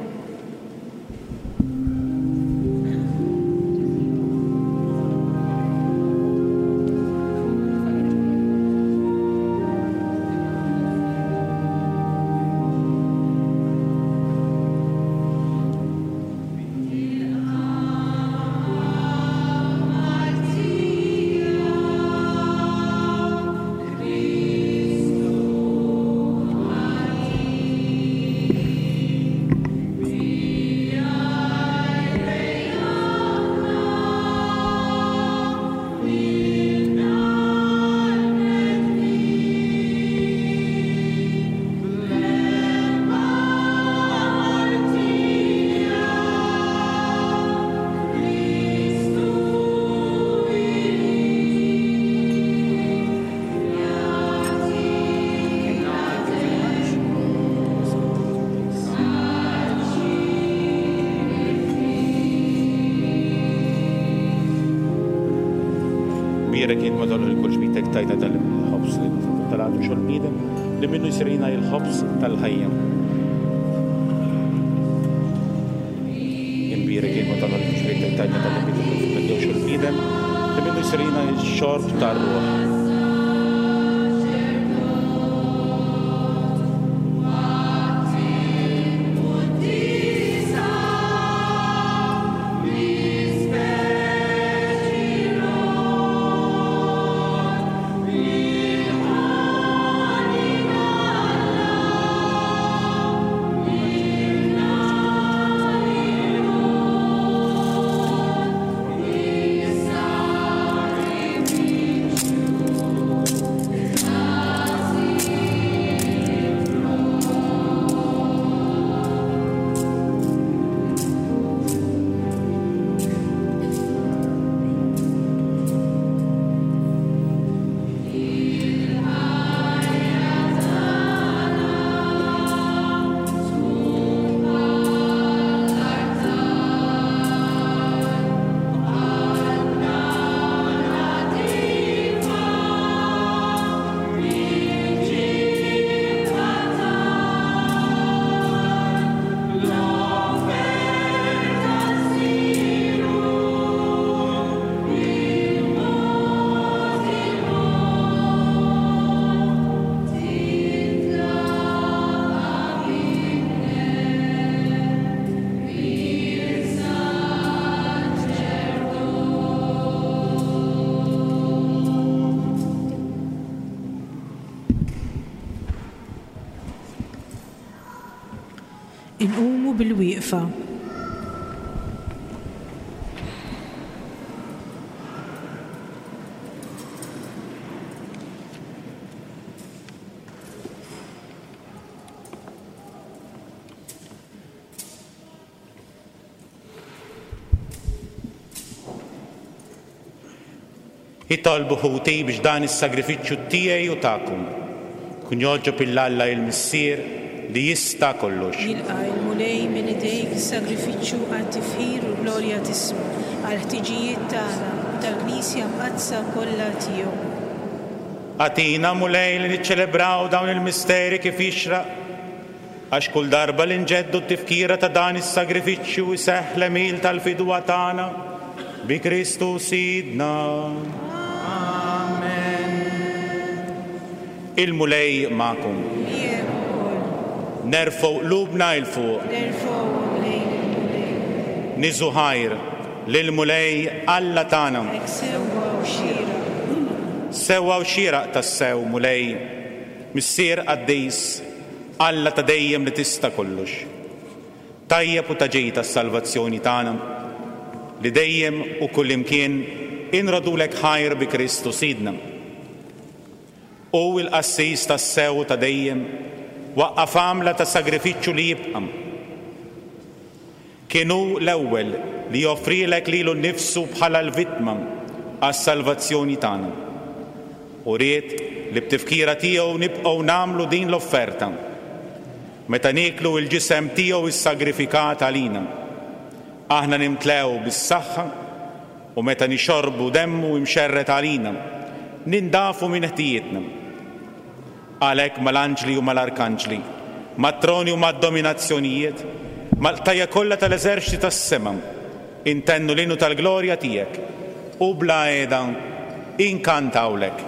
kien madwar il-kull ġbietek tajna tal-ħobs tal-għadu xol bidem li minnu jisirina il-ħobs tal-ħajja. Imbire kien madwar il-kull ġbietek tajna tal-għadu xol bidem li minnu jisirina il-xorb tal-ruħ. inqumu bil-wieqfa. Jitolbu ħuti biex dan is-sagrifiċċju tiegħi u tagħkom kun joġġob il-Alla il-Missier li jista' kollox. Jilqa' il-mulej minn idejk is-sagrifiċċju għat-tifħir u glorja tismu għall-ħtiġijiet tagħna u tal-Knisja mqazza kollha tiegħu. Għatina mulej li niċċelebraw dawn il-misteri kif jixraq għax kull darba li nġeddu t-tifkira ta' dan is-sagrifiċċju jseħħ l-emil tal-fidwa tagħna bi Kristu Sidna. Il-mulej ma'kum. Nerfgħu qlubna il fuq. Niżu ħajr lill-mulej Alla tagħna. Sewwa u xieraq tas-sew mulej, missier qaddis, Alla ta' dejjem li tista' kollox. Tajjeb u ta' ġej tas-salvazzjoni tagħna li dejjem u kullimkien inrodulek ħajr bi Kristu Sidna. U il-qassis tas-sew ta' dejjem waqqaf għamla ta' sagrifiċċju li jibqa'. Kienu l-ewwel li joffrilek lilu nnifsu bħala l-vittma għas-salvazzjoni tagħna. U ried li b'tifkira tiegħu nibqgħu nagħmlu din l-offerta meta nieklu l-ġisem tiegħu is-sagrifikat għalina. Aħna nimtlew bis-saħħa u meta nixorbu demmu imxerret għalina nindafu minn ħtijietna. Għalhekk mal-anġli u mal-arkanġli, mat-troni u mad-dominazzjonijiet, mal-tajja kollha tal-eżerċiti tas-sema, intennu l-innu tal-glorja tiegħek u bla qiegħda inkantawlek.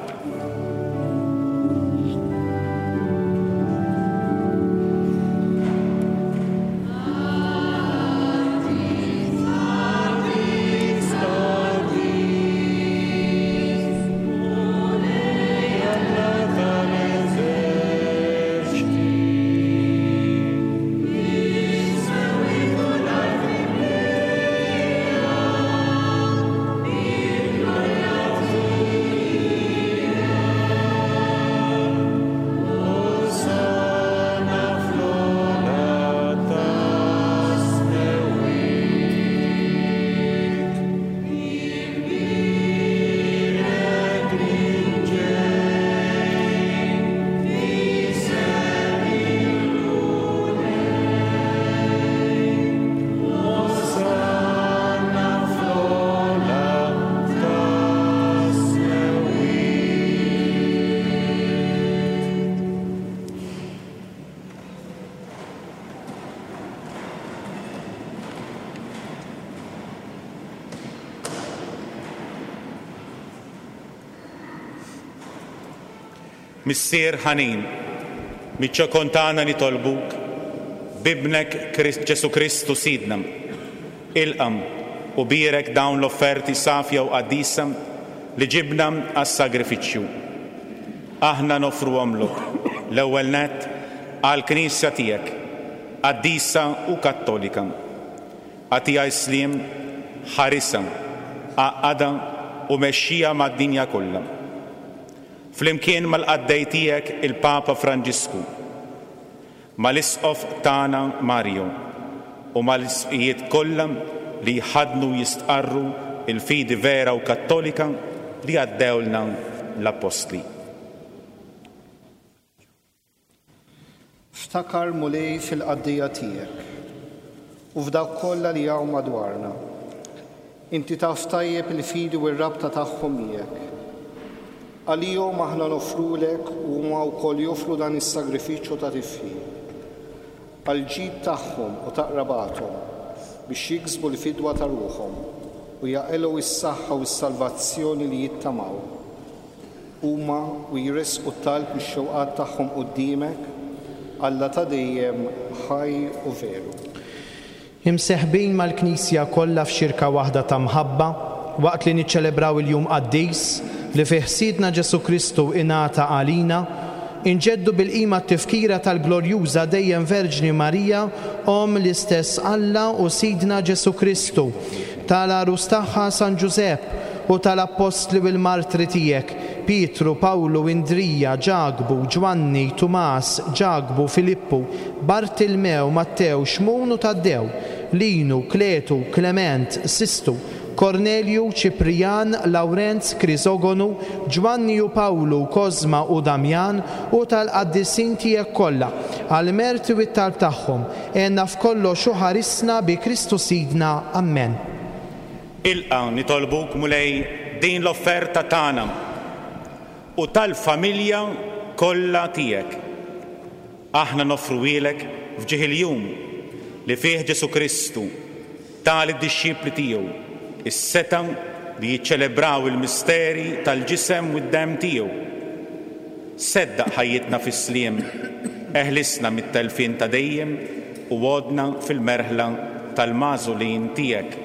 Missier ħanin, miċċa kontana nitolbuk, bibnek Ġesu Kristu Sidna, ilqam u birek dawn l-offerti safja u qaddisa li ġibna għas-sagrifiċċju. Aħna nofruhomlok l-ewwel nett għall-Knisja tiegħek, qaddisa u kattolika. Għatija Islim, ħarisa, għaqada u mexxija mad-dinja kollha. Flimkien mal-qaddej tiegħek il-Papa Franġisku, mal-isqof tagħna Mario u mal-isqijiet kollha li jħadnu jistqarru il-fidi vera u kattolika li għaddewlna l-apostli. Ftakar mulej fil-qaddija tiegħek u f'dawk kollha li hawn madwarna. Inti taf tajjeb il-fidi u r-rabta tagħhom miegħek. Għalihom aħna nofrulek u huma wkoll joffru dan is-sagrifiċċju ta' tifħir. Għall-ġid tagħhom u ta' qrabathom biex jiksbu l-fidwa ta' ruħhom u jaqilgħu s-saħħa u s-salvazzjoni li jittamaw. Huma u jresqu t-talb bix-xewqat tagħhom quddiemek Alla ta' dejjem ħaj u veru. Imseħbin mal-Knisja kollha f'xirka waħda ta' mħabba waqt li niċċelebraw il-jum qaddis li fih Sidna Ġesu Kristu ingħata għalina inġeddu bil-qima t-tifkira tal-glorjuża dejjem Verġni Marija, Om l-istess Alla u Sidna Ġesu Kristu, tal-arus tagħha San Ġusepp u tal-apostli u l-martri tiegħek, Pietru, Pawlu, Indrija, Ġagbu, Ġwanni, Tumas, Ġagbu, Filippu, Bartilmew, Mattew, Xmun u Taddew, Linu, Kletu, Klement, Sistu, Kornelju, Ċiprijan, Lawrenz, Krisogonu, Ġwanni u Pawlu, Kozma u Damjan u tal-qaddisin tiegħek kollha, għal-merti u t-talb tagħhom, enna f'kollox u ħarisna bi Kristu Sidna. Amen. Ilqa nitolbuk mulej din l-offerta tagħna u tal-familja kollha tiegħek. Aħna nofru ilek f'ġieħ il-jum li fih Ġesu Kristu tal id-dixxipli tiegħu is-seta li jiċċelebraw il-misteri tal-ġisem u d-dem tiegħu. Seddaq ħajjitna fis-sliem, eħlisna mit-telfin ta' dejjem u għodna fil-merħla tal-mażulin tiegħek.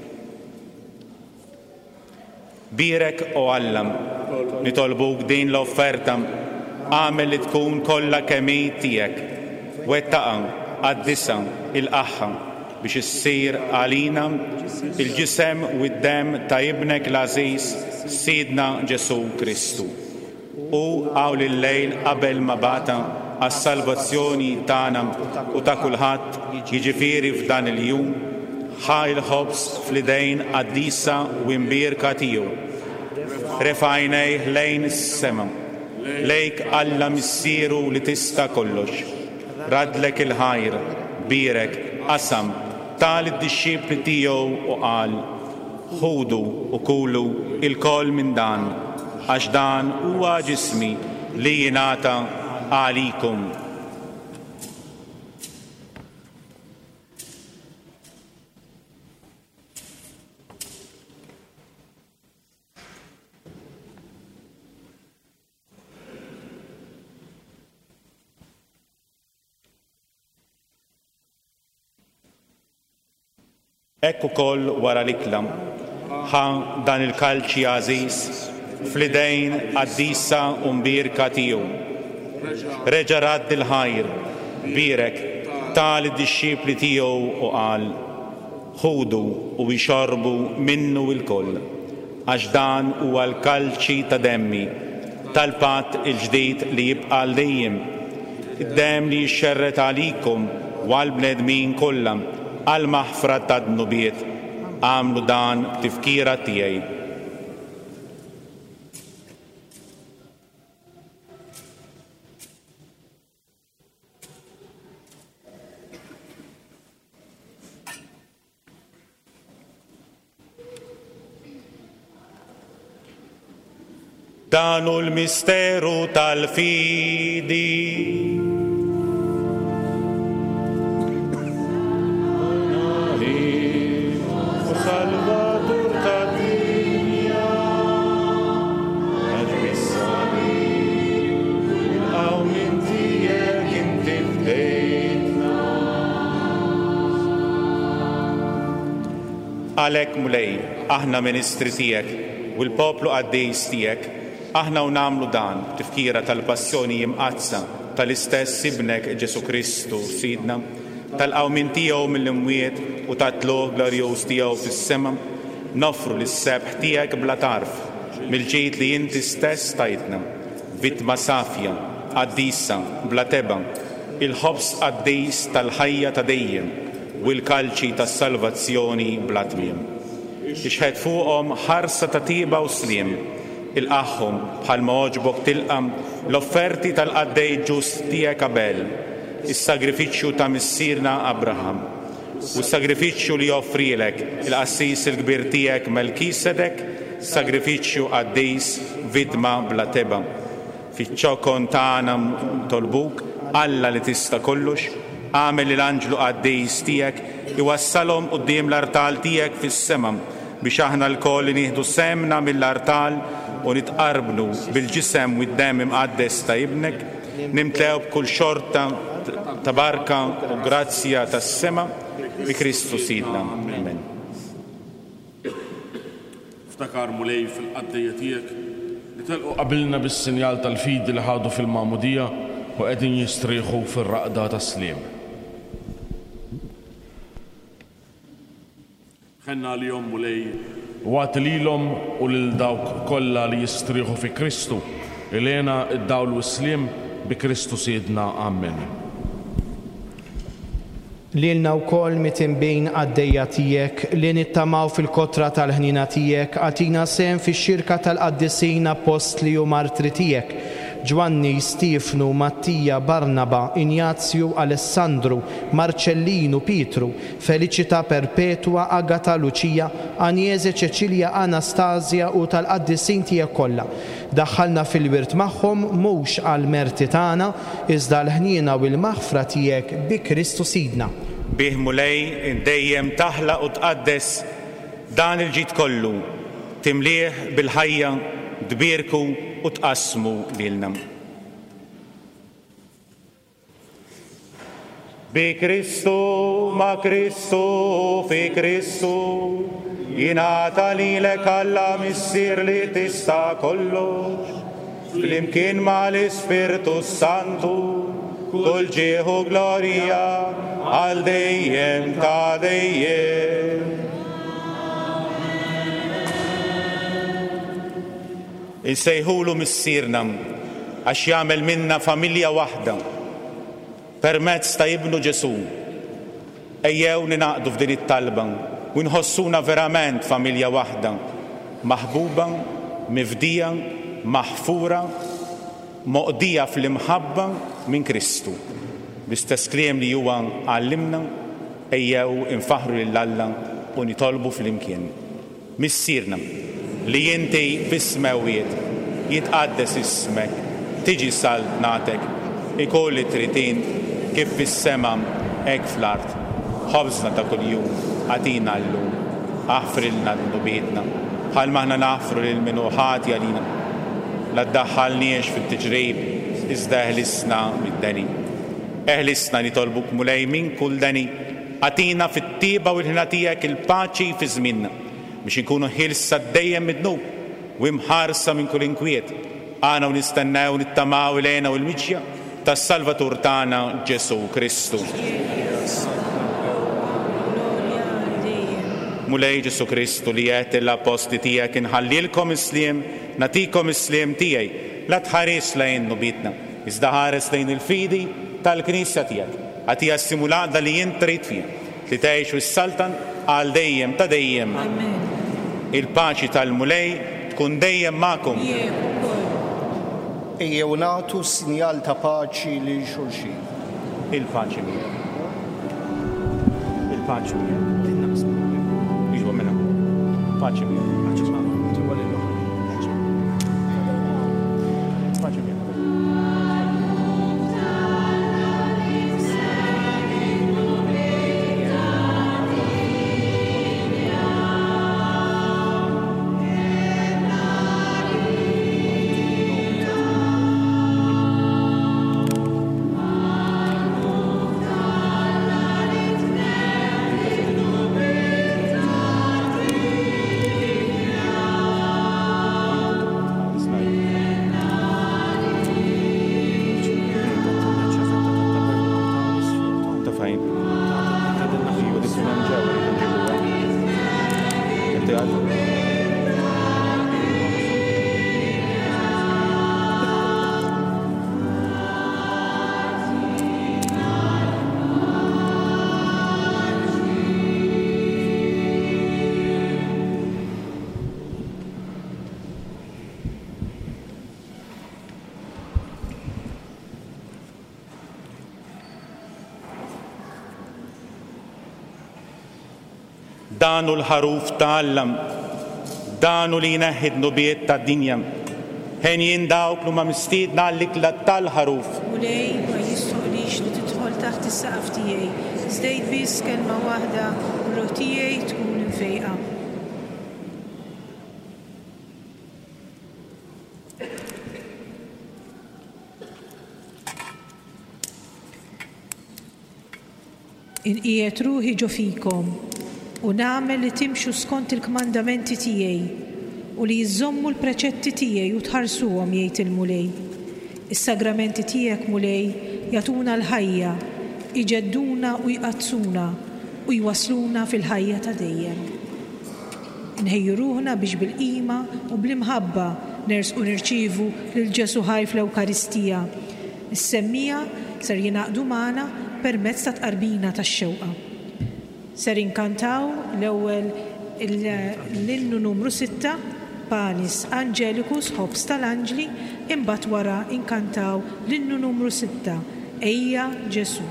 Birek o Allam, nitolbuk din l-offerta għamel li tkun kollha kemm tiegħek, wettaqa qaddisha il-qaħħa biex issir għalina il-ġisem u d-dem ta' ibnek l-Aziz Sidna Ġesu Kristu. U għawl il-lejl qabel ma bata għas-salvazzjoni tagħna u ta' kulħadd jiġifieri f'dan il-jum ħajl ħobs fl-idejn qaddisa u imbierka tiegħu. Refajnej lejn is-sema, lejk Alla missieru li tista' kollox. Radlek il-ħajr, birek, qasam, tal id-dixxipli tiegħu u qal, ħudu u kulu il-koll minn dan, għax dan huwa ġismi li jingħata għalikum. Ekku koll wara l-iklam, ħa dan il-kalċi għażiż fl-idejn qaddisa u mbierka tiegħu. Reġa' radd il-ħajr, birek, tal id-dixxipli tiegħu u qal, ħudu u jxorbu minnu l-koll, għax dan huwa l-kalċi ta' demmi, tal-patt il-ġdid li jibqa' l dejjem. Id-dem li jxerret għalikom u għall-bnedmin kollha għal-maħfra ta' dnubiet, għamlu dan tifkira tiegħi. Danu l-misteru tal-fidi. Għalek mulej, aħna ministri tiegħek u l-poplu għaddejs tiegħek, aħna u namlu dan tifkira tal-passjoni jimqazza tal-istess ibnek Ġesu Kristu Sidna, tal-qawmin tiegħu mill-imwiet u tat-tluq glorjuż tiegħu fis-sema, nofru lis-sebħ tiegħek bla tarf, mill-ġid li inti stess tajtna, vittma safja, qaddisa, bla teba, il-ħobs qaddis tal-ħajja ta' dejjem u l-kalċi tas-salvazzjoni bla tmiem. Ixħed fuqhom ħarsa ta' tiba u sliem, il-qaħħom bħalma oġbok tilqam l-offerti tal-qaddej ġust tiegħek Abel, is-sagrifiċċju ta' missierna Abraham, u s-sagrifiċċju li joffrilek il-qassis il-kbir tiegħek Melkisedek, sagrifiċċju qaddis vittma bla teba. Fiċ-ċokon tagħna tolbuk Alla li tista' kollux, għamel l-anġlu qaddejs tiegħek iwassalhom quddiem l-artal tiegħek fis-sema biex aħna l-koll nieħdu semna mill-artal u nitqarblu bil-ġisem u d-dem imqaddes ta' ibnek, nimtlew b'kull xorta ta' barka u grazzja tas-sema bi Kristu Sidna. Amen. Ftakar mulej fil-qaddejja tiegħek li telqu qabilna bis-sinjal tal-fidi li ħadu fil-Magħmudija u qegħdin jistrieħu fir-raqda tas-sliem. Ħenna lihom mulej waqt lilhom u lil dawk kollha li jistrieħu fi Kristu ilena id-dawl u s-sliem bi Kristu Siedna. Amen. Lilna wkoll mitinbejn għaddejja tiegħek li nittamaw fil-kotra tal-ħnina tiegħek għatina sehem fix-xirka tal-qaddisin apostli u martri tiegħek Ġwanni, Stifnu, Mattija, Barnaba, Ignazju, Alessandru, Marcellinu, Pietru, Felicità Perpetua, Agata, Lucia, Agnese, Cecilia, Anastasia u tal-qaddisin tiegħek kollha. Daħħalna fil-wirt magħhom mhux għal merti tagħna iżda l-ħniena u l-maħfra tiegħek bi Kristu Sidna. Bih mulej dejjem taħlaq u tqaddes dan il-ġid kollu, timlieħ bil-ħajja, dbirku u tqasmu lilna. Bi Kristu, ma' Kristu, fi Kristu, jingħata lilek Alla missier li tista' kollox, flimkien mal-Ispirtu Santu, kull ġieħu glorija għal dejjem ta' dejjem. Insejħulu missierna għax jagħmel minna familja waħda permezz ta' Ibnu Ġesu. Ejjew ninaqdu f'din it-talba u nħossuna verament familja waħda, maħbuba, mifdija, maħfura, moqdija fl-imħabba minn Kristu. Bl-istess kliem li huwa għallimna, ejjew infaħru lil Alla u nitolbu fl-imkien. Missierna li jinti bismewiet jitqaddes ismek, tiġi saltnatek, ikolli tritin kif fis-sema hekk fl-art. Ħobżna ta' kuljum għatina llum, aħfrilna d-nubietna, bħal maħna naħfru lil min hu ħati għalina. La ddaħħalniex fit-tiġrib iżda eħlisna mid-deni. Eħlisna nitolbuk mulej minn kull deni, għatina fit-tieba u l-ħina tiegħek il-paċi fi żmienna biex inkunu ħilsa dejjem mid-dnub u imħarsa minn kull inkwiet. Għana u nistennew nittamaw ilejna u l-miċja tas-Salvatur tagħna Ġesu Kristu. Mulej Ġesu Kristu li qed l-apostli tiegħek inħallilkom is-sliem, natikom is-sliem tiegħi, la tħares lejn nubietna, iżda ħares lejn il-fidi tal-Knisja tiegħek. Għatija s-simulaqda li jint trid fija, li tgħix fis-saltan għal dejjem ta' dejjem. Il-paċi tal-mulej tkun dejjem magħkom. Ejjew nagħtu sinjal ta' paċi lil xulxin. Il-paċi miegħek. Il-paċi miegħek. Iġbu minna. Paċi miegħek. Paċi miegħek. Danu l-ħaruf ta' Alla, danu li jneħħid nubiet ta' dinja, ħen jindawk lu ma mistiedna l-ikla tal-ħaruf. Mulej ma jistoqlix li tidħol taħt is-saqaf tiegħi, żdejt biss kelma waħda u ruħ tiegħi tkun infejqa. Inqiegħed ruħi ġo fikom u nagħmel li timxu skont il-kmandamenti tiegħi u li jiżommu l-preċetti tiegħi u tħarsuhom jgħid il-mulej. Is-sagramenti tiegħek mulej jagħtuna l-ħajja, iġedduna u jqazzuna u jwasluna fil-ħajja ta' dejjem. Nħejju ruħna biex bil-qima u bl-imħabba nersqu nirċievu lil Ġesu ħaj fl-Ewkaristija. Is-semmija ser jingħaqdu magħna permezz ta' tqarbina tax-xewqa. Ser inkantaw l-ewwel l-innu numru 6, Panis Angelicus, ħobs tal-Anġli, imbagħad wara inkantaw l-innu numru 6, Ejja Ġesu.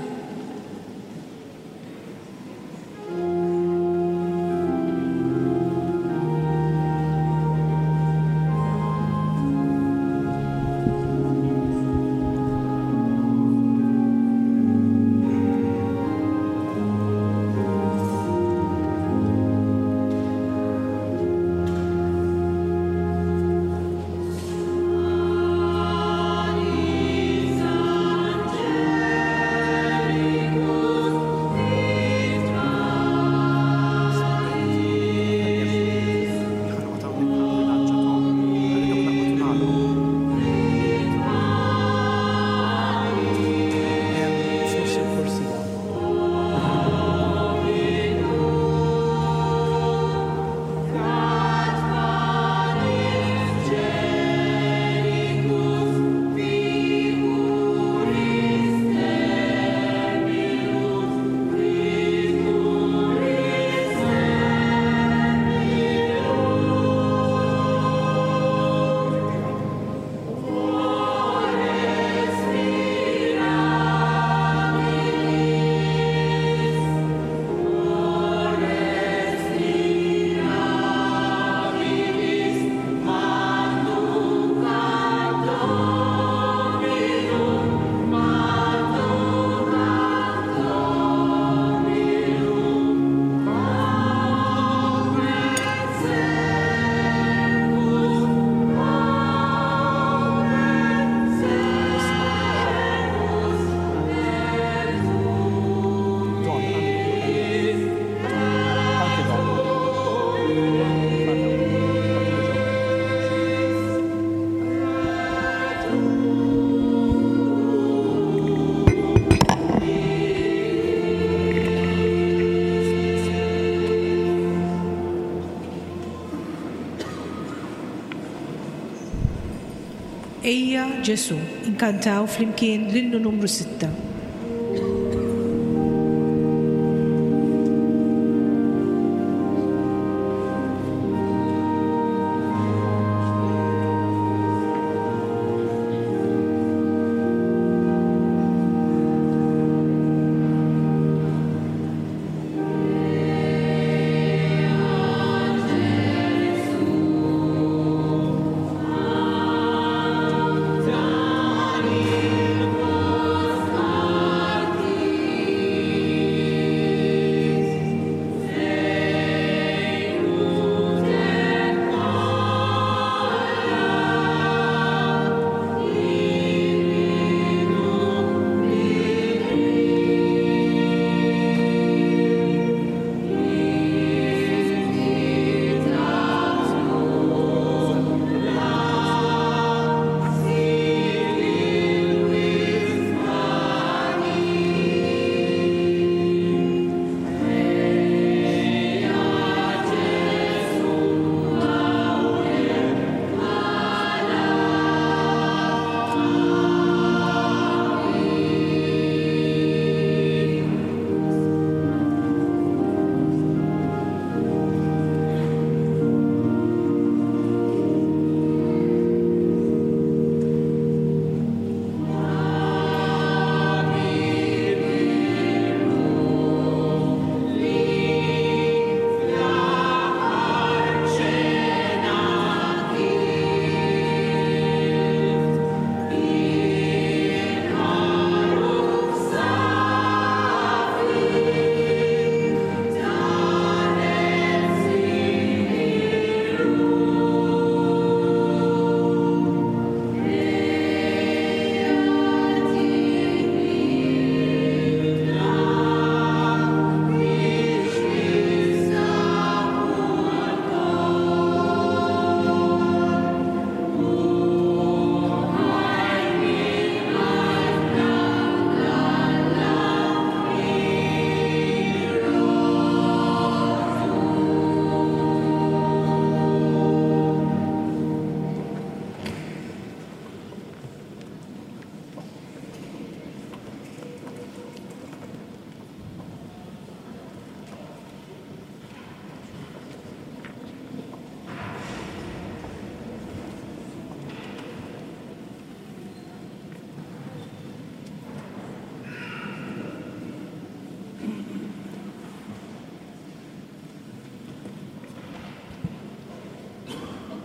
Ejja Ġesu, inkantaw flimkien l-innu numru 6.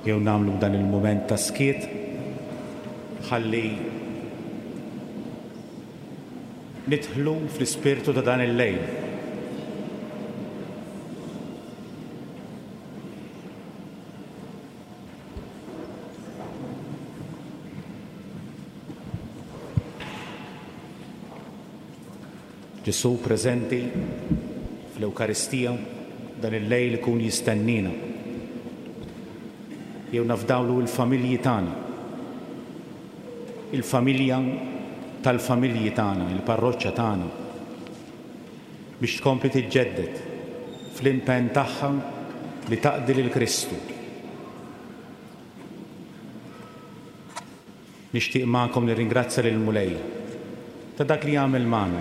jew nagħmlu dan il-mument ta' skiet ħalli nidħlu fl-ispirtu ta' dan il-lejl. Ġesu preżenti fl-Ewkaristija dan il-lejl ikun jistennina. Jew nafdawlu l-familji tagħna. Il-familja tal-familji tagħna, il-parroċċja tagħna biex tkompli tiġġedded fl-impenn tagħha li taqdi lil Kristu. Nixtieq magħkom nirringrazzja lil Mulej ta' dak li jagħmel magħna.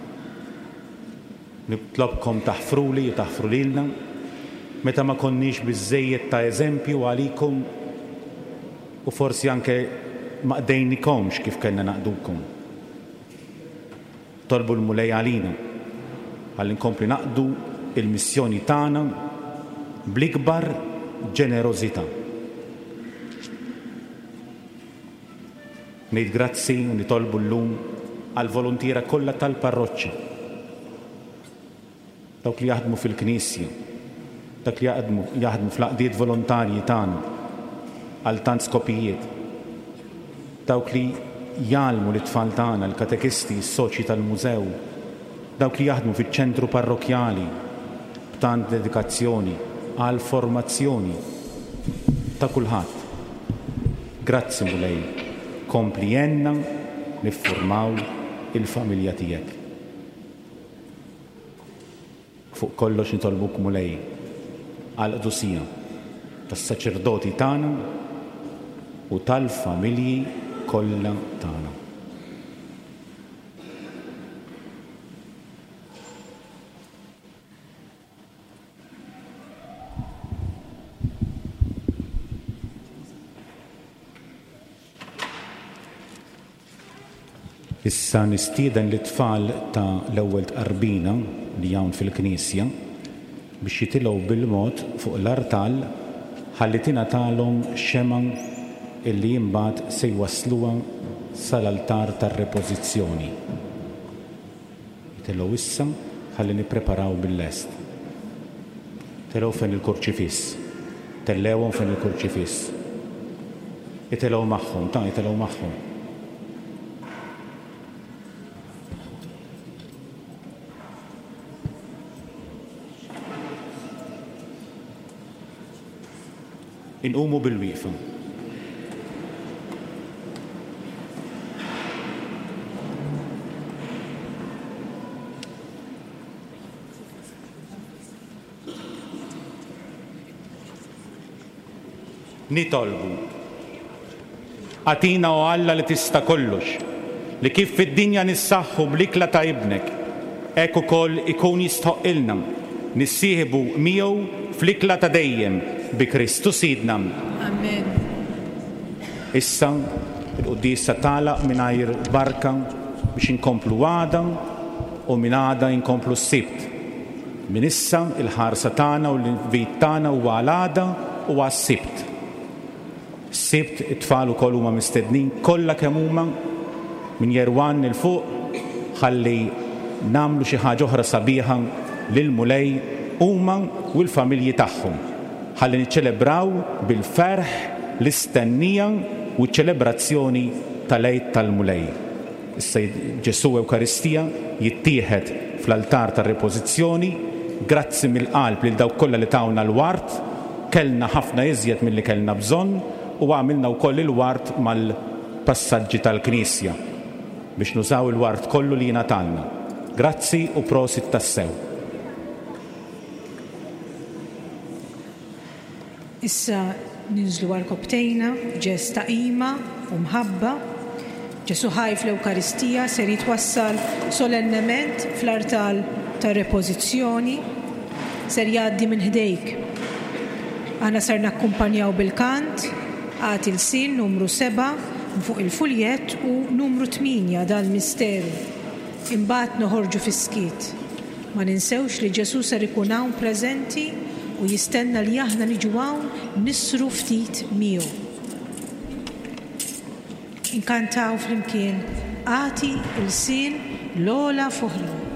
Nitlobkom taħfruli u taħfru lilna meta ma konniex biżżejjed ta' eżempju għalikom u forsi anke ma qdejnikomx kif kellna naqdukom. Tolbu l-Mulej għalina ħalli nkompli naqdu il-missjoni tagħna bl-ikbar ġenerożità. Ngħid grazzi u nitolbu llum għall-volontiera kollha tal-parroċċja. Dawk li jaħdmu fil-Knisja, dak li jaħdmu fl-aqdiet volontarji tagħna għal tant skopijiet, dawk li jgħalmu l-tfal tagħna, l-katekisti, s-soċi tal-mużew, dawk li jaħdmu fiċ-ċentru parrokjali b'tant dedikazzjoni għal formazzjoni ta' kulħadd. Grazzi Mulej, kompli jenna niffurmaw il-familja tiegħek. Fuq kollox nitolbuk Mulej għal qdusija tas-saċerdoti tagħna u tal-familji kollha tagħna. Issa nistieden l-tfal ta' l-ewwel tqarbina li hawn fil-Knisja biex jitilgħu bil-mod fuq l-artal ħalli tingħatalhom xema illi jimbagħad se jwassluha sal-altar tar-repożizzjoni. Jitilgħu issa ħalli nippreparaw bil-lest. Telgħu fejn il-kurċifiss. Tellewhom fejn il-kurċifiss. Jitilgħu magħhom, jitilgħu magħhom. Inqumu bil-wieqfa. Nitolbu għatina u Alla li tista' kollox li kif fid-dinja nissaħħu bl-ikla ta' ibnek hekk ukoll ikun jistħoqilna nissieħbu miegħu fl-ikla ta' dejjem bi Kristu Sidna. Amen. Issa il-qudiesa tagħlaq mingħajr barka biex inkomplu għada u minn għada inkomplu s-sibt. Min issa il-ħarsa tagħna u l-invit tagħna huwa għal-għada u għas-sibt. Sibt it-tfal ukoll huma mistednin kollha kemm huma minn Jerwan il fuq ħalli nagħmlu xi ħaġa oħra sabiħa lil Mulej huma u l-familji tagħhom ħalli niċċelebraw bil-ferħ l-istennija u ċ-ċelebrazzjoni tal-Għid tal-Mulej. Issa Ġesu Ewkaristija jittieħed fl-altar tar-repożizzjoni. Grazzi mill-qalb lil dawk kollha li tawna l-wart, kellna ħafna iżjed milli kellna bżonn u għamilna wkoll il-wart mal-passaġġi tal-Knisja biex nużaw il-wart kollu li jingħatalna. Grazzi u prosit tassew. Issa ninżlu għal-kobtejna, ġest ta' qima u mħabba. Ġesu ħaj fl-Ewkaristija ser jitwassal solennement fl-artal ta' repożizzjoni, ser jgħaddi minn ħdejk. Aħna ser nakkumpanjaw bil-kant, għati l-sin numru 7 fuq il-fuljet u numru 8 dal-misteru. Imbagħad noħorġu fis-skiet. Ma ninsewx li Ġesu ser ikun hawn preżenti u jistenna li aħna niġu hawn nisru ftit miegħu. Inkantaw flimkien Għati il-sin l-ola fuħlu.